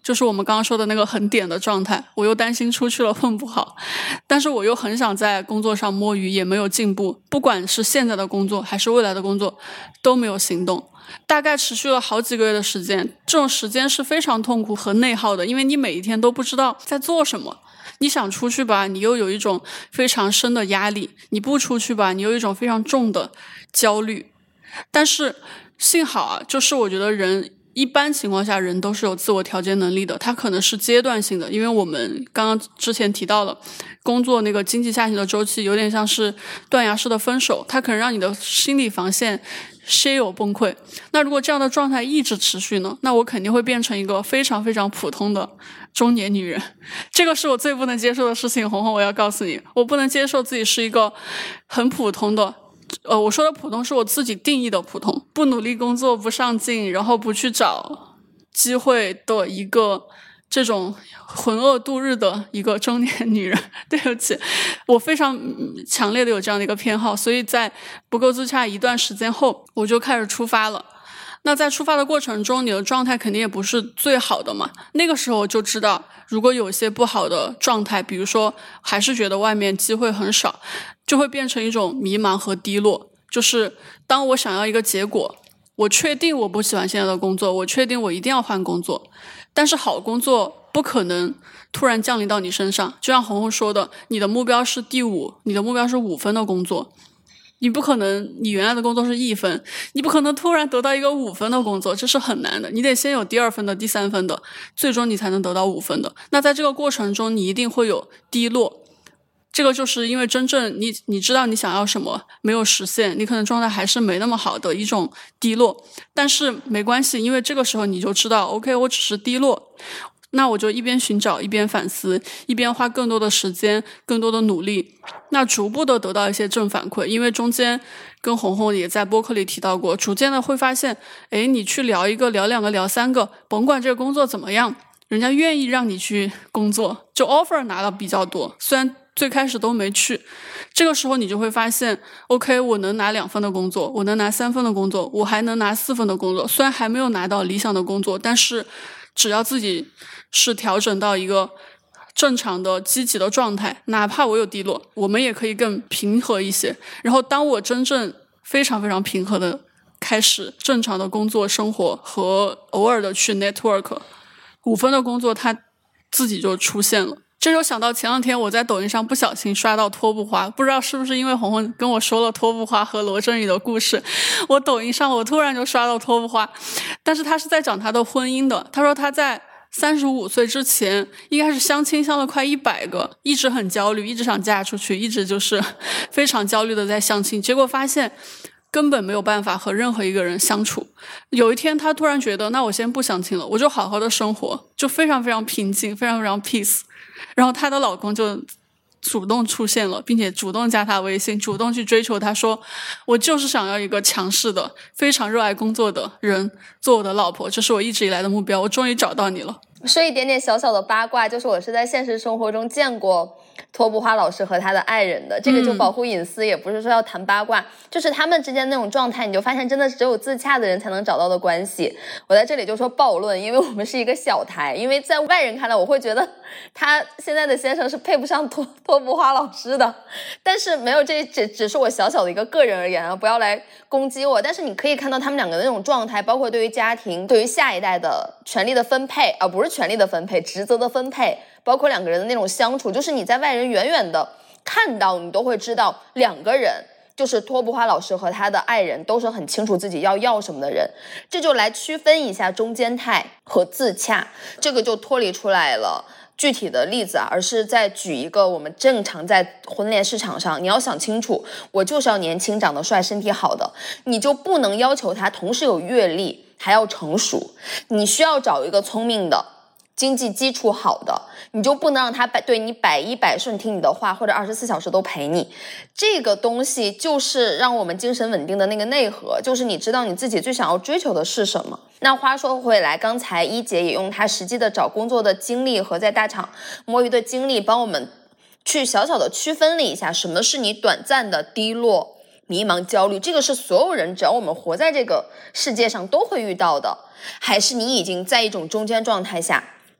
就是我们刚刚说的那个很点的状态，我又担心出去了混不好，但是我又很想在工作上摸鱼，也没有进步，不管是现在的工作还是未来的工作都没有行动，大概持续了好几个月的时间。这种时间是非常痛苦和内耗的，因为你每一天都不知道在做什么，你想出去吧，你又有一种非常深的压力，你不出去吧，你有一种非常重的焦虑。但是幸好啊，就是我觉得人一般情况下人都是有自我调节能力的，它可能是阶段性的，因为我们刚刚之前提到了工作那个经济下行的周期有点像是断崖式的分手，它可能让你的心理防线些有崩溃。那如果这样的状态一直持续呢，那我肯定会变成一个非常非常普通的中年女人，这个是我最不能接受的事情。红红，我要告诉你，我不能接受自己是一个很普通的呃，我说的普通是我自己定义的普通，不努力工作，不上进，然后不去找机会的一个这种浑噩度日的一个中年女人。对不起，我非常强烈的有这样的一个偏好，所以在不够自洽一段时间后，我就开始出发了。那在出发的过程中，你的状态肯定也不是最好的嘛。那个时候我就知道，如果有些不好的状态，比如说还是觉得外面机会很少，就会变成一种迷茫和低落。就是当我想要一个结果，我确定我不喜欢现在的工作，我确定我一定要换工作，但是好工作不可能突然降临到你身上。就像红红说的，你的目标是第五，你的目标是五分的工作，你不可能，你原来的工作是一分，你不可能突然得到一个五分的工作，这是很难的，你得先有第二分的、第三分的，最终你才能得到五分的。那在这个过程中，你一定会有低落，这个就是因为真正你你知道你想要什么没有实现，你可能状态还是没那么好的一种低落。但是没关系，因为这个时候你就知道 OK 我只是低落，那我就一边寻找一边反思，一边花更多的时间更多的努力，那逐步的得到一些正反馈。因为中间跟红红也在播客里提到过，逐渐的会发现，诶，你去聊一个聊两个聊三个，甭管这个工作怎么样，人家愿意让你去工作，就 offer 拿的比较多，虽然最开始都没去。这个时候你就会发现 OK 我能拿两分的工作，我能拿三分的工作，我还能拿四分的工作，虽然还没有拿到理想的工作，但是只要自己是调整到一个正常的积极的状态，哪怕我有低落，我们也可以更平和一些。然后当我真正非常非常平和的开始正常的工作生活和偶尔的去 network， 五分的工作它自己就出现了。这就想到前两天我在抖音上不小心刷到托布花，不知道是不是因为红红跟我说了托布花和罗振宇的故事，我抖音上我突然就刷到托布花，但是他是在讲他的婚姻的。他说他在三十五岁之前应该是相亲相了快一百个，一直很焦虑，一直想嫁出去，一直就是非常焦虑的在相亲，结果发现根本没有办法和任何一个人相处。有一天他突然觉得那我先不相亲了，我就好好的生活，就非常非常平静，非常非常 peace。 然后她的老公就主动出现了，并且主动加她微信，主动去追求她，说我就是想要一个强势的非常热爱工作的人做我的老婆，这是我一直以来的目标，我终于找到你了。 说一点点小小的八卦，就是我是在现实生活中见过托布花老师和他的爱人的，这个就保护隐私、嗯、也不是说要谈八卦，就是他们之间那种状态，你就发现真的只有自洽的人才能找到的关系。我在这里就说暴论，因为我们是一个小台，因为在外人看来我会觉得他现在的先生是配不上托托布花老师的，但是没有，这只只是我小小的一个个人而言啊，不要来攻击我。但是你可以看到他们两个的那种状态，包括对于家庭对于下一代的权利的分配，而、啊、不是权利的分配，职责的分配，包括两个人的那种相处，就是你在外人远远的看到，你都会知道两个人就是托布花老师和他的爱人都是很清楚自己要要什么的人。这就来区分一下中间态和自洽，这个就脱离出来了具体的例子啊，而是在举一个我们正常在婚恋市场上，你要想清楚，我就是要年轻长得帅身体好的，你就不能要求他同时有阅历还要成熟，你需要找一个聪明的经济基础好的，你就不能让他对你百依百顺听你的话，或者二十四小时都陪你。这个东西就是让我们精神稳定的那个内核，就是你知道你自己最想要追求的是什么。那话说回来，刚才一姐也用她实际的找工作的经历和在大厂摸鱼的经历帮我们去小小的区分了一下，什么是你短暂的低落迷茫焦虑，这个是所有人只要我们活在这个世界上都会遇到的，还是你已经在一种中间状态下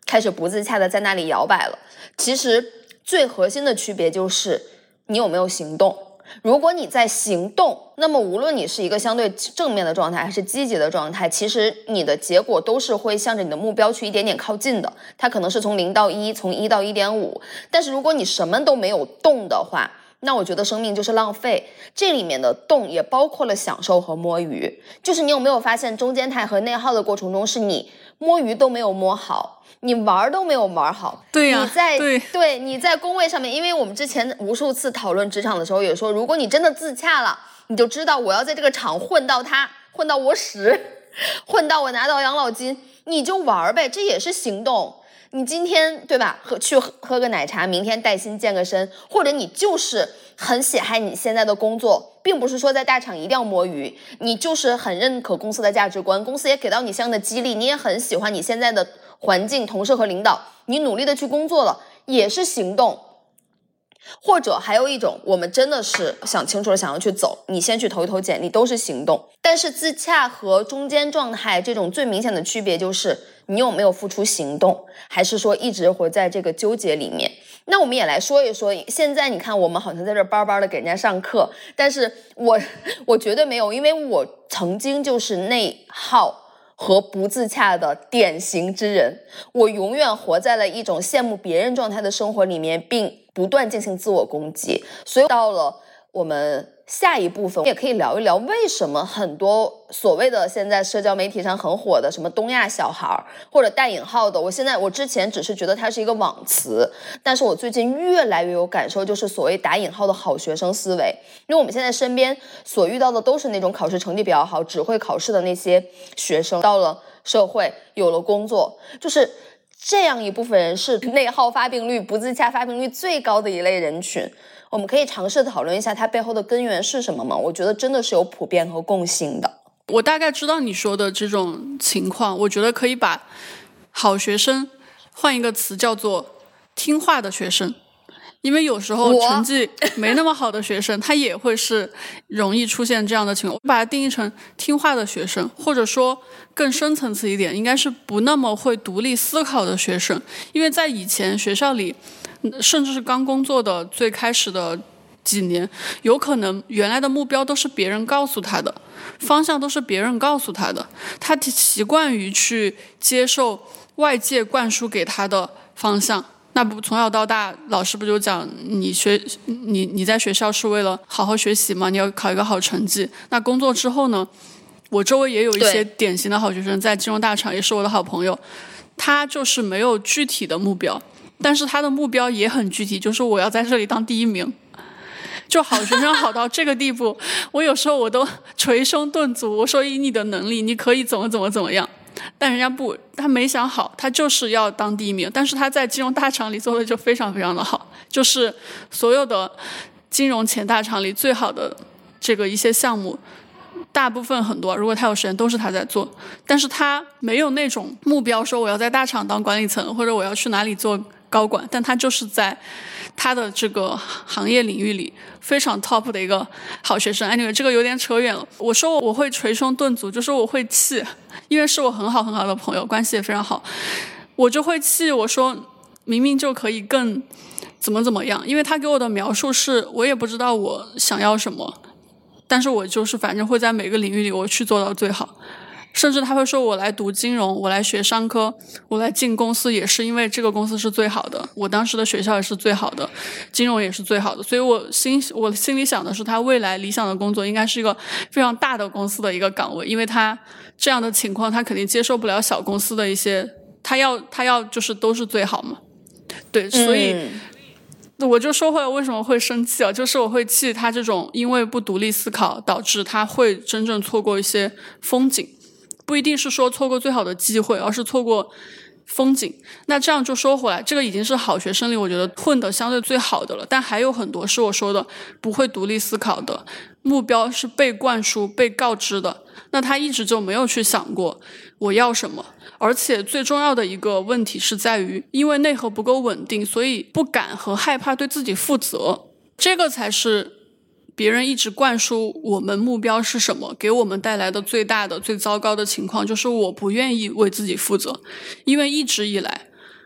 开始不自洽的在那里摇摆了。其实最核心的区别就是你有没有行动。如果你在行动，那么无论你是一个相对正面的状态还是积极的状态，其实你的结果都是会向着你的目标去一点点靠近的。它可能是从零到一，从一到 一点五， 但是如果你什么都没有动的话，那我觉得生命就是浪费。这里面的动也包括了享受和摸鱼，就是你有没有发现中间态和内耗的过程中，是你摸鱼都没有摸好，你玩都没有玩好。 对呀、啊， 你在对对你在工位上面，因为我们之前无数次讨论职场的时候也说，如果你真的自洽了，你就知道我要在这个场混到它，混到我死，混到我拿到养老金，你就玩呗，这也是行动。你今天对吧，喝去喝喝个奶茶，明天带薪健个身，或者你就是很喜爱你现在的工作，并不是说在大厂一定要摸鱼，你就是很认可公司的价值观，公司也给到你相应的激励，你也很喜欢你现在的环境、同事和领导，你努力的去工作了，也是行动。或者还有一种，我们真的是想清楚了想要去走，你先去投一投简历，都是行动。但是自洽和中间状态这种最明显的区别就是你有没有付出行动，还是说一直活在这个纠结里面。那我们也来说一说，现在你看我们好像在这班班的给人家上课，但是我我绝对没有，因为我曾经就是内耗和不自洽的典型之人，我永远活在了一种羡慕别人状态的生活里面，并不断进行自我攻击。所以到了我们下一部分，也可以聊一聊为什么很多所谓的现在社交媒体上很火的什么东亚小孩或者带引号的，我现在我之前只是觉得它是一个网词，但是我最近越来越有感受，就是所谓打引号的好学生思维。因为我们现在身边所遇到的都是那种考试成绩比较好，只会考试的那些学生，到了社会有了工作，就是这样一部分人是内耗发病率、不自洽发病率最高的一类人群。我们可以尝试讨论一下它背后的根源是什么吗？我觉得真的是有普遍和共性的。 我大概知道你说的这种情况，我觉得可以把好学生换一个词叫做听话的学生。因为有时候成绩没那么好的学生他也会是容易出现这样的情况，我把它定义成听话的学生，或者说更深层次一点，应该是不那么会独立思考的学生。因为在以前学校里，甚至是刚工作的最开始的几年，有可能原来的目标都是别人告诉他的，方向都是别人告诉他的，他习惯于去接受外界灌输给他的方向。那不从小到大老师不就讲你学你你在学校是为了好好学习嘛，你要考一个好成绩。那工作之后呢，我周围也有一些典型的好学生，在金融大厂也是我的好朋友，他就是没有具体的目标，但是他的目标也很具体，就是我要在这里当第一名。就好学生好到这个地步，我有时候我都捶胸顿足，我说以你的能力你可以怎么怎么怎么样，但人家不，他没想好，他就是要当第一名。但是他在金融大厂里做的就非常非常的好，就是所有的金融前大厂里最好的这个一些项目，大部分很多如果他有时间都是他在做。但是他没有那种目标说我要在大厂当管理层，或者我要去哪里做高管，但他就是在他的这个行业领域里非常 top 的一个好学生。 anyway 这个有点扯远了。我说我会捶胸顿足，就是我会气，因为是我很好很好的朋友，关系也非常好，我就会气，我说明明就可以更怎么怎么样。因为他给我的描述是我也不知道我想要什么，但是我就是反正会在每个领域里我去做到最好。甚至他会说我来读金融，我来学商科，我来进公司也是因为这个公司是最好的，我当时的学校也是最好的，金融也是最好的。所以我心我心里想的是他未来理想的工作应该是一个非常大的公司的一个岗位，因为他这样的情况他肯定接受不了小公司的一些，他要他要就是都是最好嘛。对，所以、嗯、我就说回来为什么会生气啊，就是我会气他这种因为不独立思考导致他会真正错过一些风景，不一定是说错过最好的机会，而是错过风景。那这样就说回来，这个已经是好学生里我觉得混得相对最好的了，但还有很多是我说的不会独立思考的，目标是被灌输被告知的，那他一直就没有去想过我要什么。而且最重要的一个问题是在于因为内核不够稳定，所以不敢和害怕对自己负责，这个才是别人一直灌输我们目标是什么给我们带来的最大的最糟糕的情况，就是我不愿意为自己负责。因为一直以来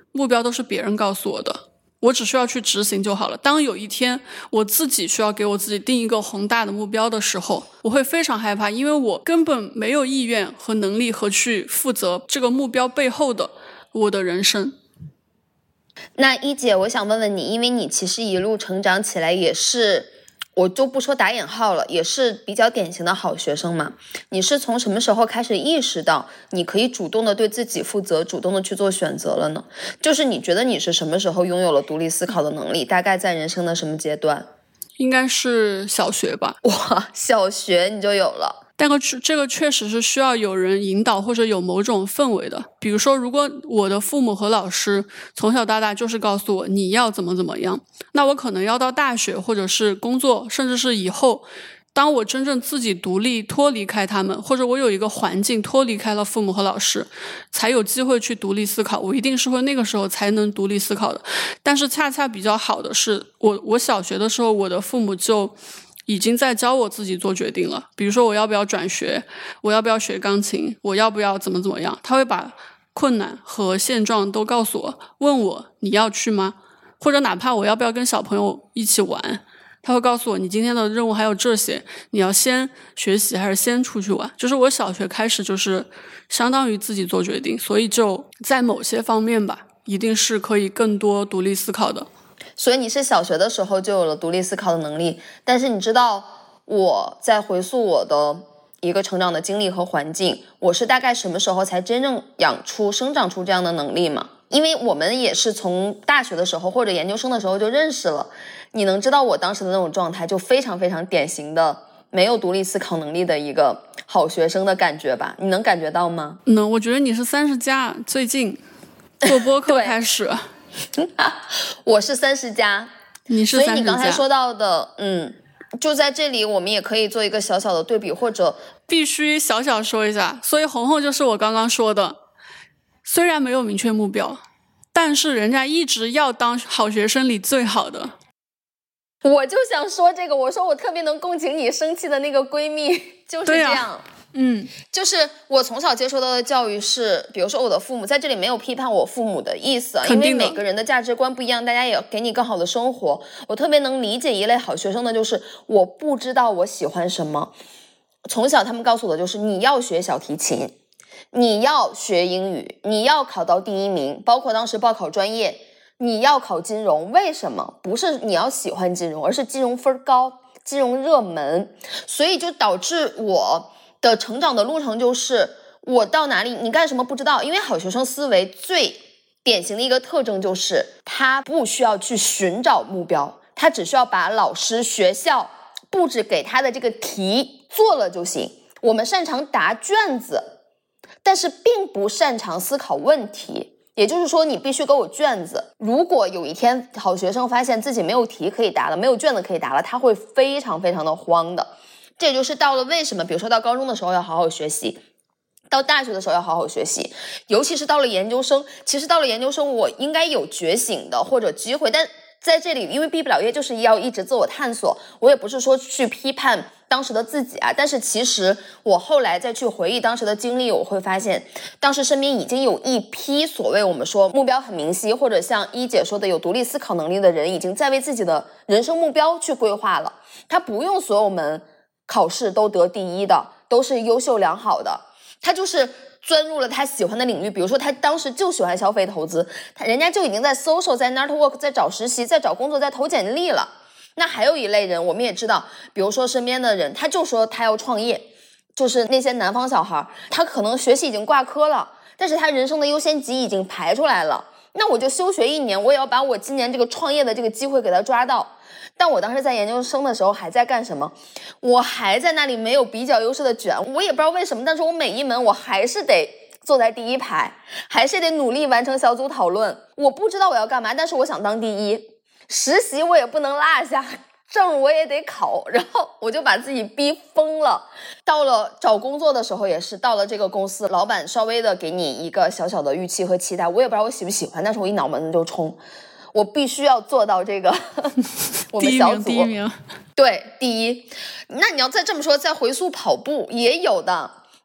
目标都是别人告诉我的，我只需要去执行就好了。当有一天我自己需要给我自己定一个宏大的目标的时候，我会非常害怕，因为我根本没有意愿和能力和去负责这个目标背后的我的人生。 那一姐，我想问问你，因为你其实一路成长起来也是，我就不说打引号了，也是比较典型的好学生嘛。你是从什么时候开始意识到你可以主动的对自己负责，主动的去做选择了呢？就是你觉得你是什么时候拥有了独立思考的能力？大概在人生的什么阶段？ 应该是小学吧。 哇，小学你就有了。 但这个确实是需要有人引导或者有某种氛围的。比如说，如果我的父母和老师从小到大就是告诉我你要怎么怎么样，那我可能要到大学或者是工作，甚至是以后当我真正自己独立脱离开他们，或者我有一个环境脱离开了父母和老师，才有机会去独立思考。我一定是会那个时候才能独立思考的。但是恰恰比较好的是，我我小学的时候，我的父母就已经在教我自己做决定了。比如说我要不要转学，我要不要学钢琴，我要不要怎么怎么样，他会把困难和现状都告诉我，问我你要去吗？或者哪怕我要不要跟小朋友一起玩，他会告诉我你今天的任务还有这些，你要先学习还是先出去玩。就是我小学开始就是相当于自己做决定，所以就在某些方面吧，一定是可以更多独立思考的。 所以你是小学的时候就有了独立思考的能力，但是你知道我在回溯我的一个成长的经历和环境，我是大概什么时候才真正养出生长出这样的能力吗？因为我们也是从大学的时候或者研究生的时候就认识了，你能知道我当时的那种状态就非常非常典型的没有独立思考能力的一个好学生的感觉吧，你能感觉到吗？ 嗯，我觉得你是三十加，最近做播客开始我是三十加， 你是三十加， 所以你刚才说到的嗯，就在这里我们也可以做一个小小的对比，或者必须小小说一下。所以红红就是我刚刚说的，虽然没有明确目标，但是人家一直要当好学生里最好的。 我就想说这个，我说我特别能共情你生气的那个闺蜜，就是这样、啊、 嗯， 就是我从小接受到的教育是，比如说我的父母，在这里没有批判我父母的意思，因为每个人的价值观不一样，大家也要给你更好的生活。我特别能理解一类好学生的就是我不知道我喜欢什么，从小他们告诉我的就是你要学小提琴，你要学英语，你要考到第一名，包括当时报考专业你要考金融，为什么？不是你要喜欢金融，而是金融分高，金融热门，所以就导致我的成长的路程就是我到哪里你干什么不知道。因为好学生思维最典型的一个特征就是他不需要去寻找目标，他只需要把老师学校布置给他的这个题做了就行。我们擅长答卷子，但是并不擅长思考问题。也就是说你必须给我卷子，如果有一天好学生发现自己没有题可以答了，没有卷子可以答了，他会非常非常的慌的。这就是到了为什么比如说到高中的时候要好好学习，到大学的时候要好好学习，尤其是到了研究生，其实到了研究生我应该有觉醒的或者机会，但在这里因为毕不了业就是要一直自我探索，我也不是说去批判当时的自己啊，但是其实我后来再去回忆当时的经历，我会发现当时身边已经有一批所谓我们说目标很明晰，或者像一姐说的有独立思考能力的人，已经在为自己的人生目标去规划了。他不用所有门考试都得第一的，都是优秀良好的，他就是钻入了他喜欢的领域。比如说他当时就喜欢消费投资，他人家就已经在 social 在 network 在找实习在找工作在投简历了。那还有一类人我们也知道，比如说身边的人他就说他要创业，就是那些南方小孩，他可能学习已经挂科了，但是他人生的优先级已经排出来了，那我就休学一年，我也要把我今年这个创业的这个机会给他抓到。但我当时在研究生的时候还在干什么？我还在那里没有比较优势的卷，我也不知道为什么，但是我每一门我还是得坐在第一排，还是得努力完成小组讨论。我不知道我要干嘛，但是我想当第一，实习我也不能落下，证我也得考，然后我就把自己逼疯了。到了找工作的时候也是，到了这个公司，老板稍微的给你一个小小的预期和期待，我也不知道我喜不喜欢，但是我一脑门子就冲，我必须要做到这个我们小组第一名，第一名， 对，第一。那你要再这么说，再回溯跑步也有的，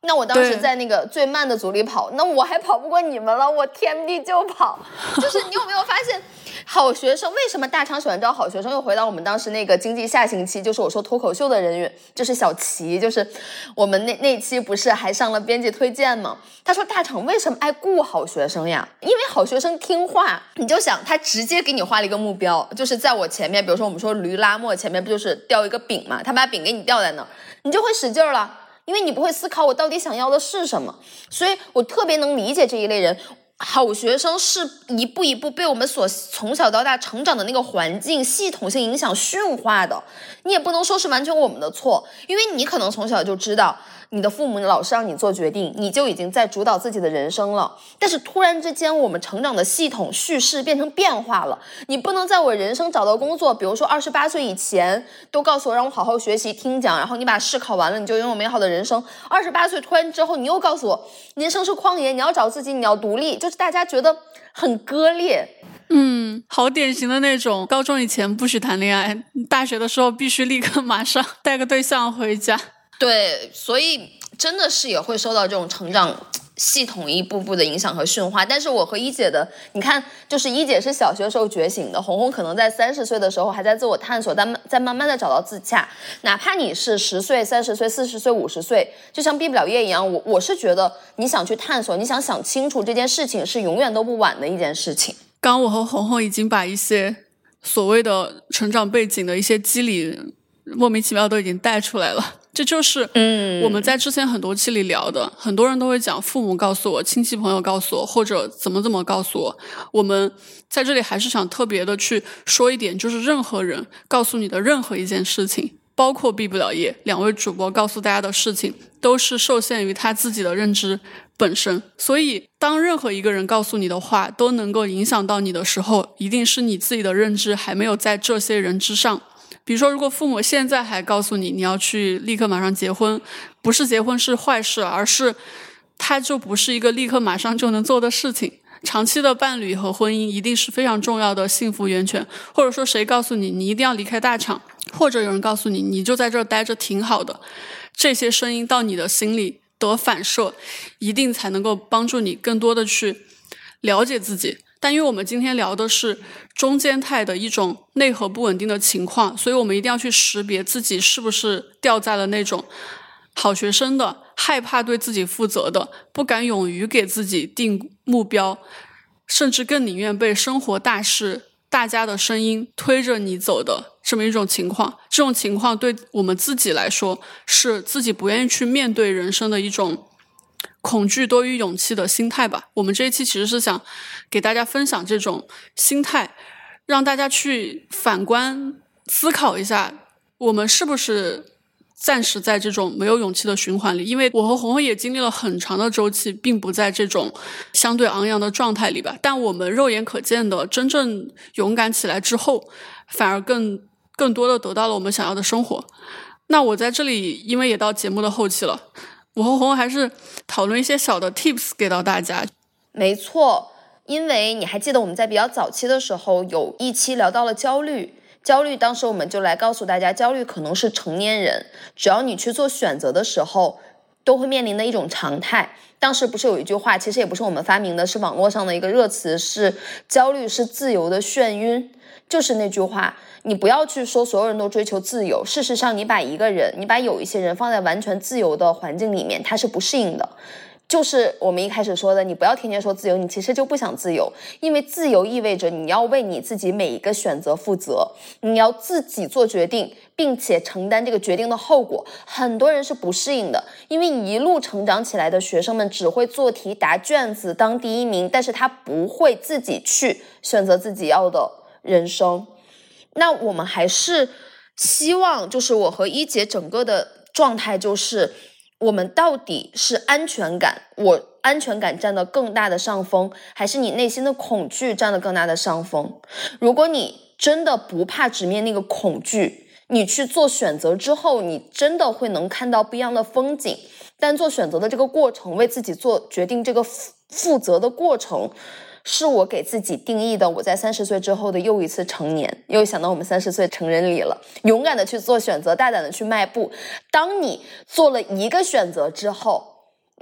那我当时在那个最慢的组里跑，那我还跑不过你们了，我天地就跑。就是你有没有发现好学生为什么大厂喜欢招好学生？又回到我们当时那个经济下行期，就是我说脱口秀的人员，就是小齐，就是我们那那期不是还上了编辑推荐吗？他说大厂为什么爱雇好学生呀？因为好学生听话。你就想他直接给你画了一个目标，就是在我前面，比如说我们说驴拉磨前面不就是吊一个饼嘛，他把饼给你吊在那儿，你就会使劲了，因为你不会思考我到底想要的是什么。所以我特别能理解这一类人。好学生是一步一步被我们所从小到大成长的那个环境系统性影响驯化的，你也不能说是完全我们的错，因为你可能从小就知道你的父母老是让你做决定，你就已经在主导自己的人生了。但是突然之间我们成长的系统叙事变成变化了，你不能在我人生找到工作，比如说二十八岁以前都告诉我让我好好学习听讲，然后你把试考完了你就拥有美好的人生，二十八岁突然之后你又告诉我人生是旷野，你要找自己，你要独立，就是大家觉得很割裂。 嗯，好典型的那种高中以前不许谈恋爱，大学的时候必须立刻马上带个对象回家。 对，所以真的是也会受到这种成长系统一步步的影响和驯化。但是我和一姐的，你看，就是一姐是小学时候觉醒的，红红可能在三十岁的时候还在自我探索，但在慢慢的找到自洽。哪怕你是十岁、三十岁、四十岁、五十岁，就像毕不了业一样，我我是觉得你想去探索，你想想清楚这件事情是永远都不晚的一件事情。 刚我和红红已经把一些所谓的成长背景的一些机理莫名其妙都已经带出来了。这就是我们在之前很多期里聊的、嗯、很多人都会讲父母告诉我，亲戚朋友告诉我，或者怎么怎么告诉我。我们在这里还是想特别的去说一点，就是任何人告诉你的任何一件事情，包括毕不了业两位主播告诉大家的事情，都是受限于他自己的认知本身。所以当任何一个人告诉你的话都能够影响到你的时候，一定是你自己的认知还没有在这些人之上。比如说如果父母现在还告诉你你要去立刻马上结婚，不是结婚是坏事，而是它就不是一个立刻马上就能做的事情。长期的伴侣和婚姻一定是非常重要的幸福源泉，或者说谁告诉你你一定要离开大厂，或者有人告诉你你就在这儿待着挺好的，这些声音到你的心里得反射，一定才能够帮助你更多的去了解自己。但因为我们今天聊的是中间态的一种内核不稳定的情况，所以我们一定要去识别自己是不是掉在了那种好学生的、害怕对自己负责的、不敢勇于给自己定目标，甚至更宁愿被生活大事大家的声音推着你走的这么一种情况。这种情况对我们自己来说是自己不愿意去面对人生的一种恐惧多于勇气的心态吧。我们这一期其实是想给大家分享这种心态，让大家去反观思考一下，我们是不是暂时在这种没有勇气的循环里。因为我和红红也经历了很长的周期，并不在这种相对昂扬的状态里吧，但我们肉眼可见的真正勇敢起来之后，反而更更多的得到了我们想要的生活。那我在这里因为也到节目的后期了，我和红红还是讨论一些小的 tips 给到大家。 没错，因为你还记得我们在比较早期的时候有一期聊到了焦虑，焦虑当时我们就来告诉大家，焦虑可能是成年人只要你去做选择的时候都会面临的一种常态。当时不是有一句话，其实也不是我们发明的，是网络上的一个热词，是焦虑是自由的眩晕。就是那句话，你不要去说所有人都追求自由，事实上你把一个人，你把有一些人放在完全自由的环境里面，他是不适应的。就是我们一开始说的，你不要天天说自由，你其实就不想自由，因为自由意味着你要为你自己每一个选择负责，你要自己做决定，并且承担这个决定的后果。很多人是不适应的，因为一路成长起来的学生们只会做题、答卷子、当第一名，但是他不会自己去选择自己要的人生。那我们还是希望，就是我和一姐整个的状态就是我们到底是安全感，我安全感占了更大的上风，还是你内心的恐惧占了更大的上风？如果你真的不怕直面那个恐惧，你去做选择之后，你真的会能看到不一样的风景。但做选择的这个过程，为自己做决定这个负责的过程，是我给自己定义的我在三十岁之后的又一次成年。又想到我们三十岁成人礼了，勇敢的去做选择，大胆的去迈步。当你做了一个选择之后，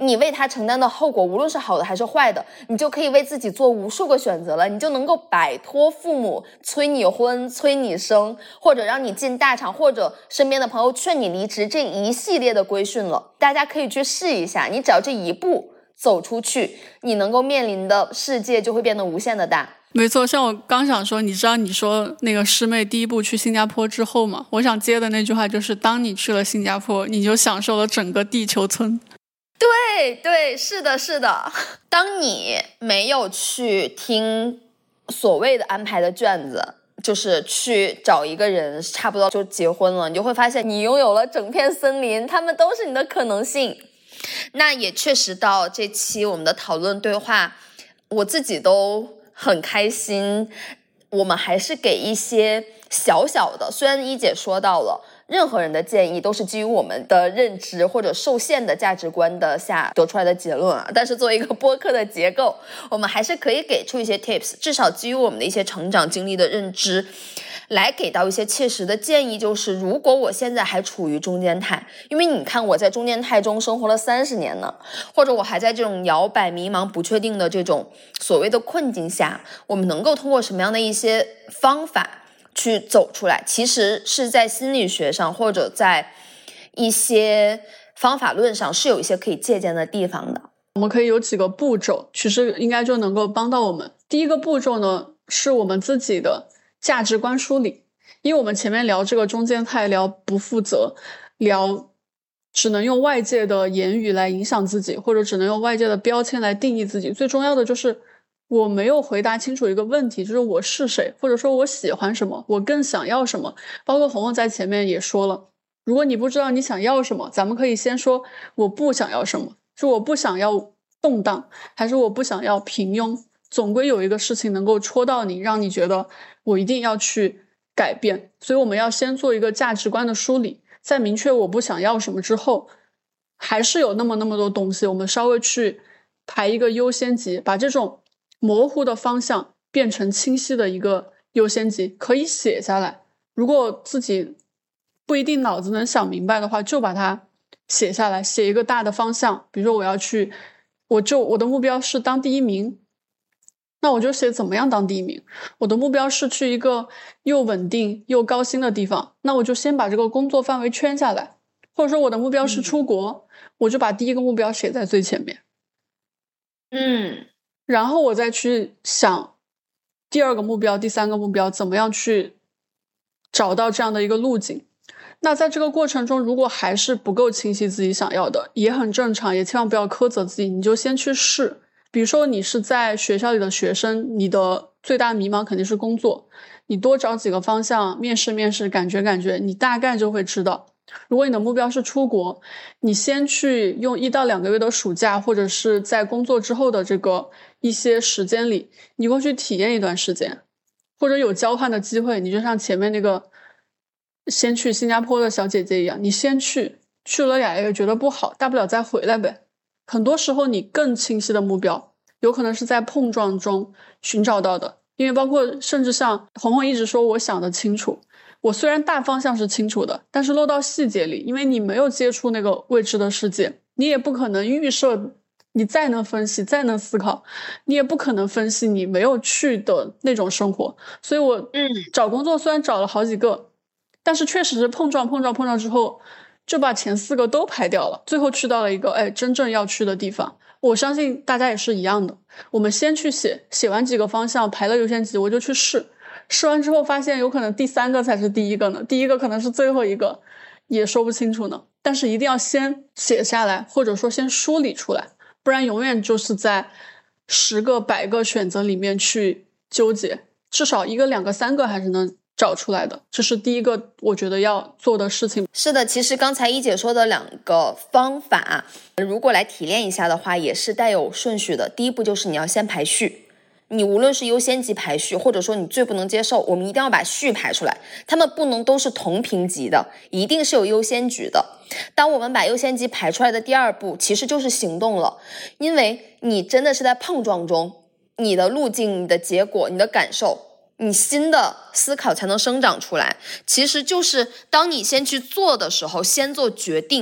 你为他承担的后果无论是好的还是坏的，你就可以为自己做无数个选择了，你就能够摆脱父母催你婚催你生，或者让你进大厂，或者身边的朋友劝你离职，这一系列的规训了。大家可以去试一下，你只要这一步走出去，你能够面临的世界就会变得无限的大。 没错，像我刚想说，你知道你说那个师妹第一步去新加坡之后嘛，我想接的那句话就是，当你去了新加坡，你就享受了整个地球村。 对对，是的是的，当你没有去听所谓的安排的卷子，就是去找一个人差不多就结婚了，你就会发现你拥有了整片森林，他们都是你的可能性。那也确实到这期我们的讨论对话，我自己都很开心，我们还是给一些小小的，虽然一姐说到了任何人的建议都是基于我们的认知或者受限的价值观的下得出来的结论啊，但是作为一个播客的结构，我们还是可以给出一些 tips， 至少基于我们的一些成长经历的认知，来给到一些切实的建议。就是如果我现在还处于中间态，因为你看我在中间态中生活了三十年呢，或者我还在这种摇摆迷茫不确定的这种所谓的困境下，我们能够通过什么样的一些方法去走出来，其实是在心理学上或者在一些方法论上是有一些可以借鉴的地方的。 我们可以有几个步骤，其实应该就能够帮到我们。第一个步骤呢，是我们自己的价值观梳理。因为我们前面聊这个中间态，聊不负责，聊只能用外界的言语来影响自己，或者只能用外界的标签来定义自己。最重要的就是我没有回答清楚一个问题，就是我是谁，或者说我喜欢什么，我更想要什么。包括红红在前面也说了，如果你不知道你想要什么，咱们可以先说我不想要什么，是我不想要动荡，还是我不想要平庸，总归有一个事情能够戳到你，让你觉得我一定要去改变。所以我们要先做一个价值观的梳理，在明确我不想要什么之后，还是有那么那么多东西，我们稍微去排一个优先级，把这种模糊的方向变成清晰的一个优先级，可以写下来。如果自己不一定脑子能想明白的话，就把它写下来，写一个大的方向。比如说我要去，我就我的目标是当第一名，那我就写怎么样当第一名。我的目标是去一个又稳定又高薪的地方，那我就先把这个工作范围圈下来。或者说我的目标是出国，嗯、我就把第一个目标写在最前面。 嗯。 然后我再去想第二个目标第三个目标怎么样去找到这样的一个路径。那在这个过程中，如果还是不够清晰自己想要的，也很正常，也千万不要苛责自己，你就先去试。比如说你是在学校里的学生，你的最大迷茫肯定是工作，你多找几个方向面试面试，感觉感觉，你大概就会知道。如果你的目标是出国，你先去用一到两个月的暑假，或者是在工作之后的这个一些时间里，你过去体验一段时间，或者有交换的机会，你就像前面那个先去新加坡的小姐姐一样，你先去去了俩月觉得不好，大不了再回来呗。很多时候你更清晰的目标有可能是在碰撞中寻找到的。因为包括甚至像红红一直说我想得清楚，我虽然大方向是清楚的，但是落到细节里，因为你没有接触那个未知的世界，你也不可能预设，你再能分析再能思考，你也不可能分析你没有去的那种生活。所以我找工作虽然找了好几个，但是确实是碰撞碰撞碰撞之后就把前四个都排掉了，最后去到了一个哎真正要去的地方。我相信大家也是一样的，我们先去写，写完几个方向排了优先级，我就去试，试完之后发现有可能第三个才是第一个呢，第一个可能是最后一个，也说不清楚呢。但是一定要先写下来，或者说先梳理出来，不然永远就是在十个百个选择里面去纠结，至少一个两个三个还是能找出来的。这是第一个我觉得要做的事情。 是的，其实刚才一姐说的两个方法，如果来提炼一下的话，也是带有顺序的。第一步就是你要先排序，你无论是优先级排序，或者说你最不能接受，我们一定要把序排出来，他们不能都是同评级的，一定是有优先级的。当我们把优先级排出来的第二步其实就是行动了，因为你真的是在碰撞中，你的路径、你的结果、你的感受，你新的思考才能生长出来。其实就是当你先去做的时候，先做决定，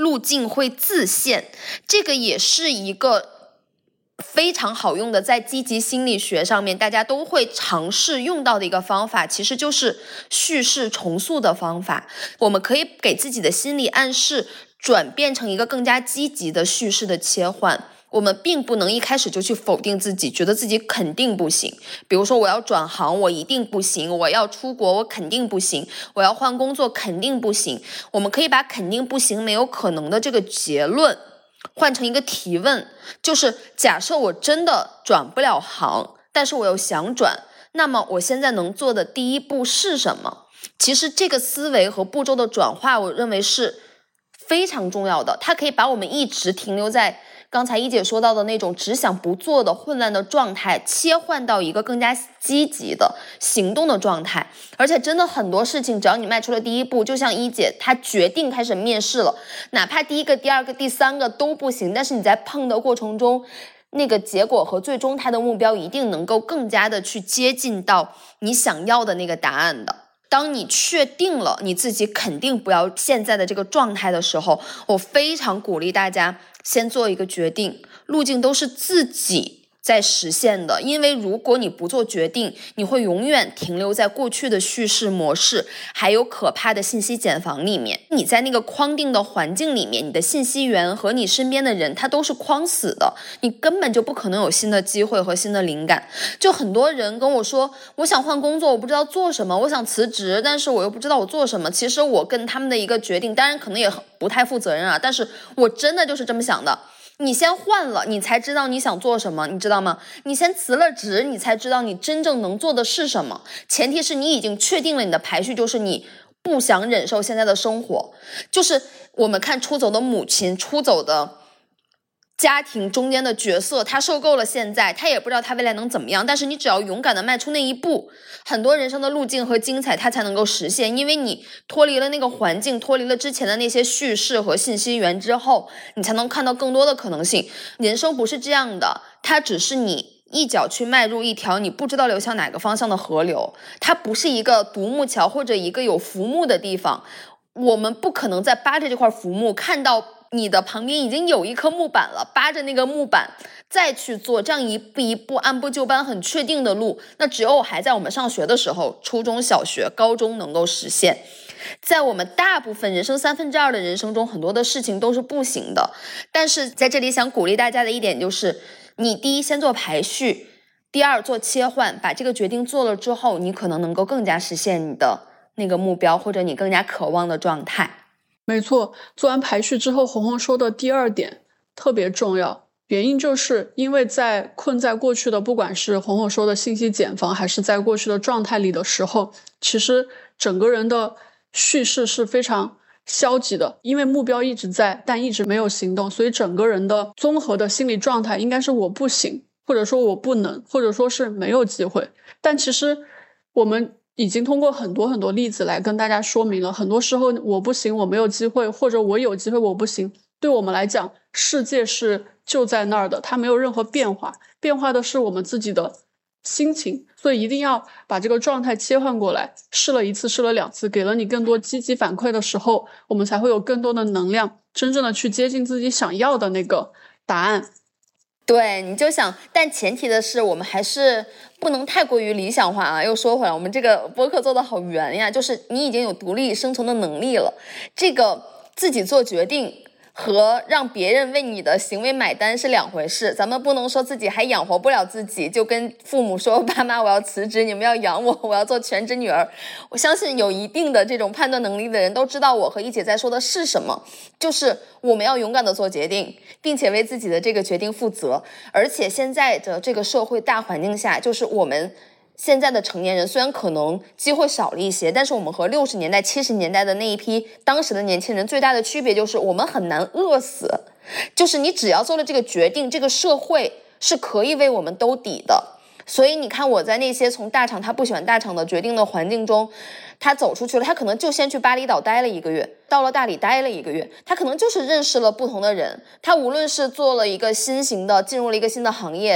路径会自现。这个也是一个非常好用的，在积极心理学上面大家都会尝试用到的一个方法，其实就是叙事重塑的方法。我们可以给自己的心理暗示转变成一个更加积极的叙事的切换。我们并不能一开始就去否定自己，觉得自己肯定不行。比如说我要转行，我一定不行；我要出国，我肯定不行；我要换工作，肯定不行。我们可以把肯定不行、没有可能的这个结论换成一个提问，就是假设我真的转不了行，但是我又想转，那么我现在能做的第一步是什么？其实这个思维和步骤的转化，我认为是非常重要的，它可以把我们一直停留在刚才一姐说到的那种只想不做的混乱的状态，切换到一个更加积极的行动的状态。而且真的很多事情，只要你迈出了第一步，就像一姐她决定开始面试了，哪怕第一个、第二个、第三个都不行，但是你在碰的过程中，那个结果和最终她的目标一定能够更加的去接近到你想要的那个答案的。当你确定了你自己肯定不要现在的这个状态的时候，我非常鼓励大家先做一个决定，路径都是自己在实现的。因为如果你不做决定，你会永远停留在过去的叙事模式，还有可怕的信息茧房里面。你在那个框定的环境里面，你的信息源和你身边的人，他都是框死的，你根本就不可能有新的机会和新的灵感。就很多人跟我说，我想换工作，我不知道做什么，我想辞职，但是我又不知道我做什么。其实我跟他们的一个决定，当然可能也不太负责任啊，但是我真的就是这么想的。你先换了，你才知道你想做什么，你知道吗？你先辞了职，你才知道你真正能做的是什么。前提是你已经确定了你的排序，就是你不想忍受现在的生活。就是我们看出走的母亲，出走的家庭中间的角色，他受够了现在，他也不知道他未来能怎么样，但是你只要勇敢的迈出那一步，很多人生的路径和精彩它才能够实现。因为你脱离了那个环境，脱离了之前的那些叙事和信息源之后，你才能看到更多的可能性。人生不是这样的，它只是你一脚去迈入一条你不知道流向哪个方向的河流，它不是一个独木桥或者一个有浮木的地方。我们不可能在扒着这块浮木，看到你的旁边已经有一颗木板了，扒着那个木板再去做这样一步一步按部就班很确定的路，那只有还在我们上学的时候，初中小学高中能够实现。在我们大部分人生三分之二的人生中，很多的事情都是不行的。但是在这里想鼓励大家的一点就是，你第一先做排序，第二做切换，把这个决定做了之后，你可能能够更加实现你的那个目标，或者你更加渴望的状态。 没错，做完排序之后，红红说的第二点特别重要，原因就是因为在困在过去的，不管是红红说的信息茧房，还是在过去的状态里的时候，其实整个人的叙事是非常消极的，因为目标一直在，但一直没有行动，所以整个人的综合的心理状态应该是我不行，或者说我不能，或者说是没有机会。但其实我们已经通过很多很多例子来跟大家说明了，很多时候我不行，我没有机会，或者我有机会我不行，对我们来讲世界是就在那儿的，它没有任何变化，变化的是我们自己的心情。所以一定要把这个状态切换过来，试了一次试了两次，给了你更多积极反馈的时候，我们才会有更多的能量真正的去接近自己想要的那个答案。 对，你就想，但前提的是我们还是不能太过于理想化啊。又说回来，我们这个播客做得好圆呀，就是你已经有独立生存的能力了，这个自己做决定和让别人为你的行为买单是两回事。咱们不能说自己还养活不了自己，就跟父母说，爸妈我要辞职，你们要养我，我要做全职女儿。我相信有一定的这种判断能力的人都知道我和一姐在说的是什么，就是我们要勇敢的做决定，并且为自己的这个决定负责。而且现在的这个社会大环境下，就是我们现在的成年人虽然可能机会少了一些，但是我们和六十年代七十年代的那一批当时的年轻人最大的区别就是我们很难饿死，就是你只要做了这个决定，这个社会是可以为我们兜底的。所以你看我在那些从大厂他不喜欢大厂的决定的环境中，他走出去了，他可能就先去巴厘岛待了一个月，到了大理待了一个月，他可能就是认识了不同的人，他无论是做了一个新型的进入了一个新的行业，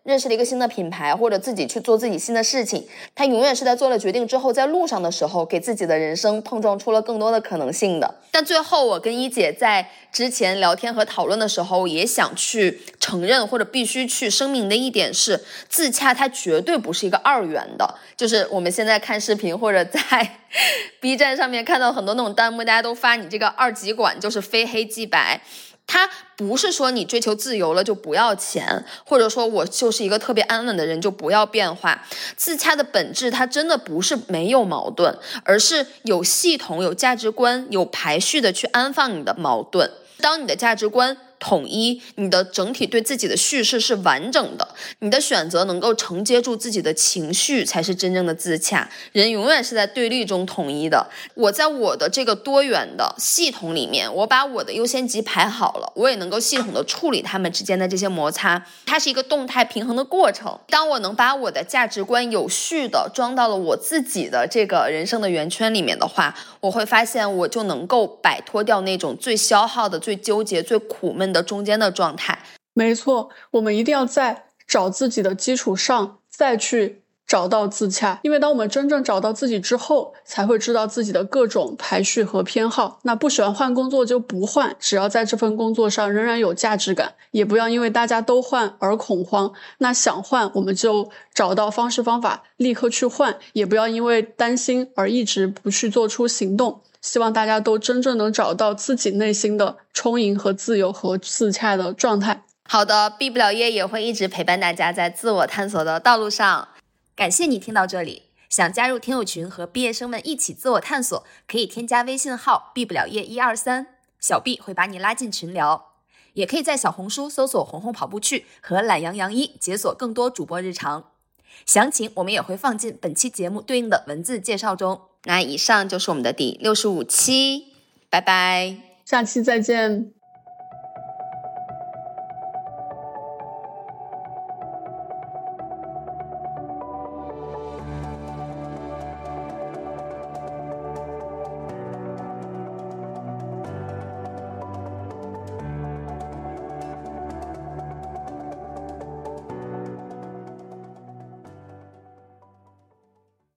认识了一个新的品牌，或者自己去做自己新的事情，他永远是在做了决定之后，在路上的时候给自己的人生碰撞出了更多的可能性的。但最后我跟一姐在之前聊天和讨论的时候，也想去承认或者必须去声明的一点是，自洽它绝对不是一个二元的，就是我们现在看视频或者在 B 站上面看到很多那种弹幕，大家都发你这个二极管就是非黑即白，它不是说你追求自由了就不要钱，或者说我就是一个特别安稳的人就不要变化。自洽的本质它真的不是没有矛盾，而是有系统、有价值观、有排序的去安放你的矛盾。当你的价值观统一，你的整体对自己的叙事是完整的，你的选择能够承接住自己的情绪，才是真正的自洽。人永远是在对立中统一的。我在我的这个多元的系统里面，我把我的优先级排好了，我也能够系统的处理他们之间的这些摩擦，它是一个动态平衡的过程。当我能把我的价值观有序的装到了我自己的这个人生的圆圈里面的话，我会发现我就能够摆脱掉那种最消耗的、最纠结、最苦闷的中间的状态。 没错，我们一定要在找自己的基础上再去找到自洽，因为当我们真正找到自己之后，才会知道自己的各种排序和偏好。那不喜欢换工作就不换，只要在这份工作上仍然有价值感，也不要因为大家都换而恐慌。那想换，我们就找到方式方法立刻去换，也不要因为担心而一直不去做出行动。希望大家都真正能找到自己内心的充盈和自由和自洽的状态。 好的，毕不了业也会一直陪伴大家在自我探索的道路上。 感谢你听到这里，想加入听友群和毕业生们一起自我探索，可以添加微信号毕不了业一二三，小毕会把你拉进群聊。也可以在小红书搜索红红跑步去和懒羊羊一，解锁更多主播日常。详情我们也会放进本期节目对应的文字介绍中。 那以上就是我们的第六十五期，拜拜， 下期再见。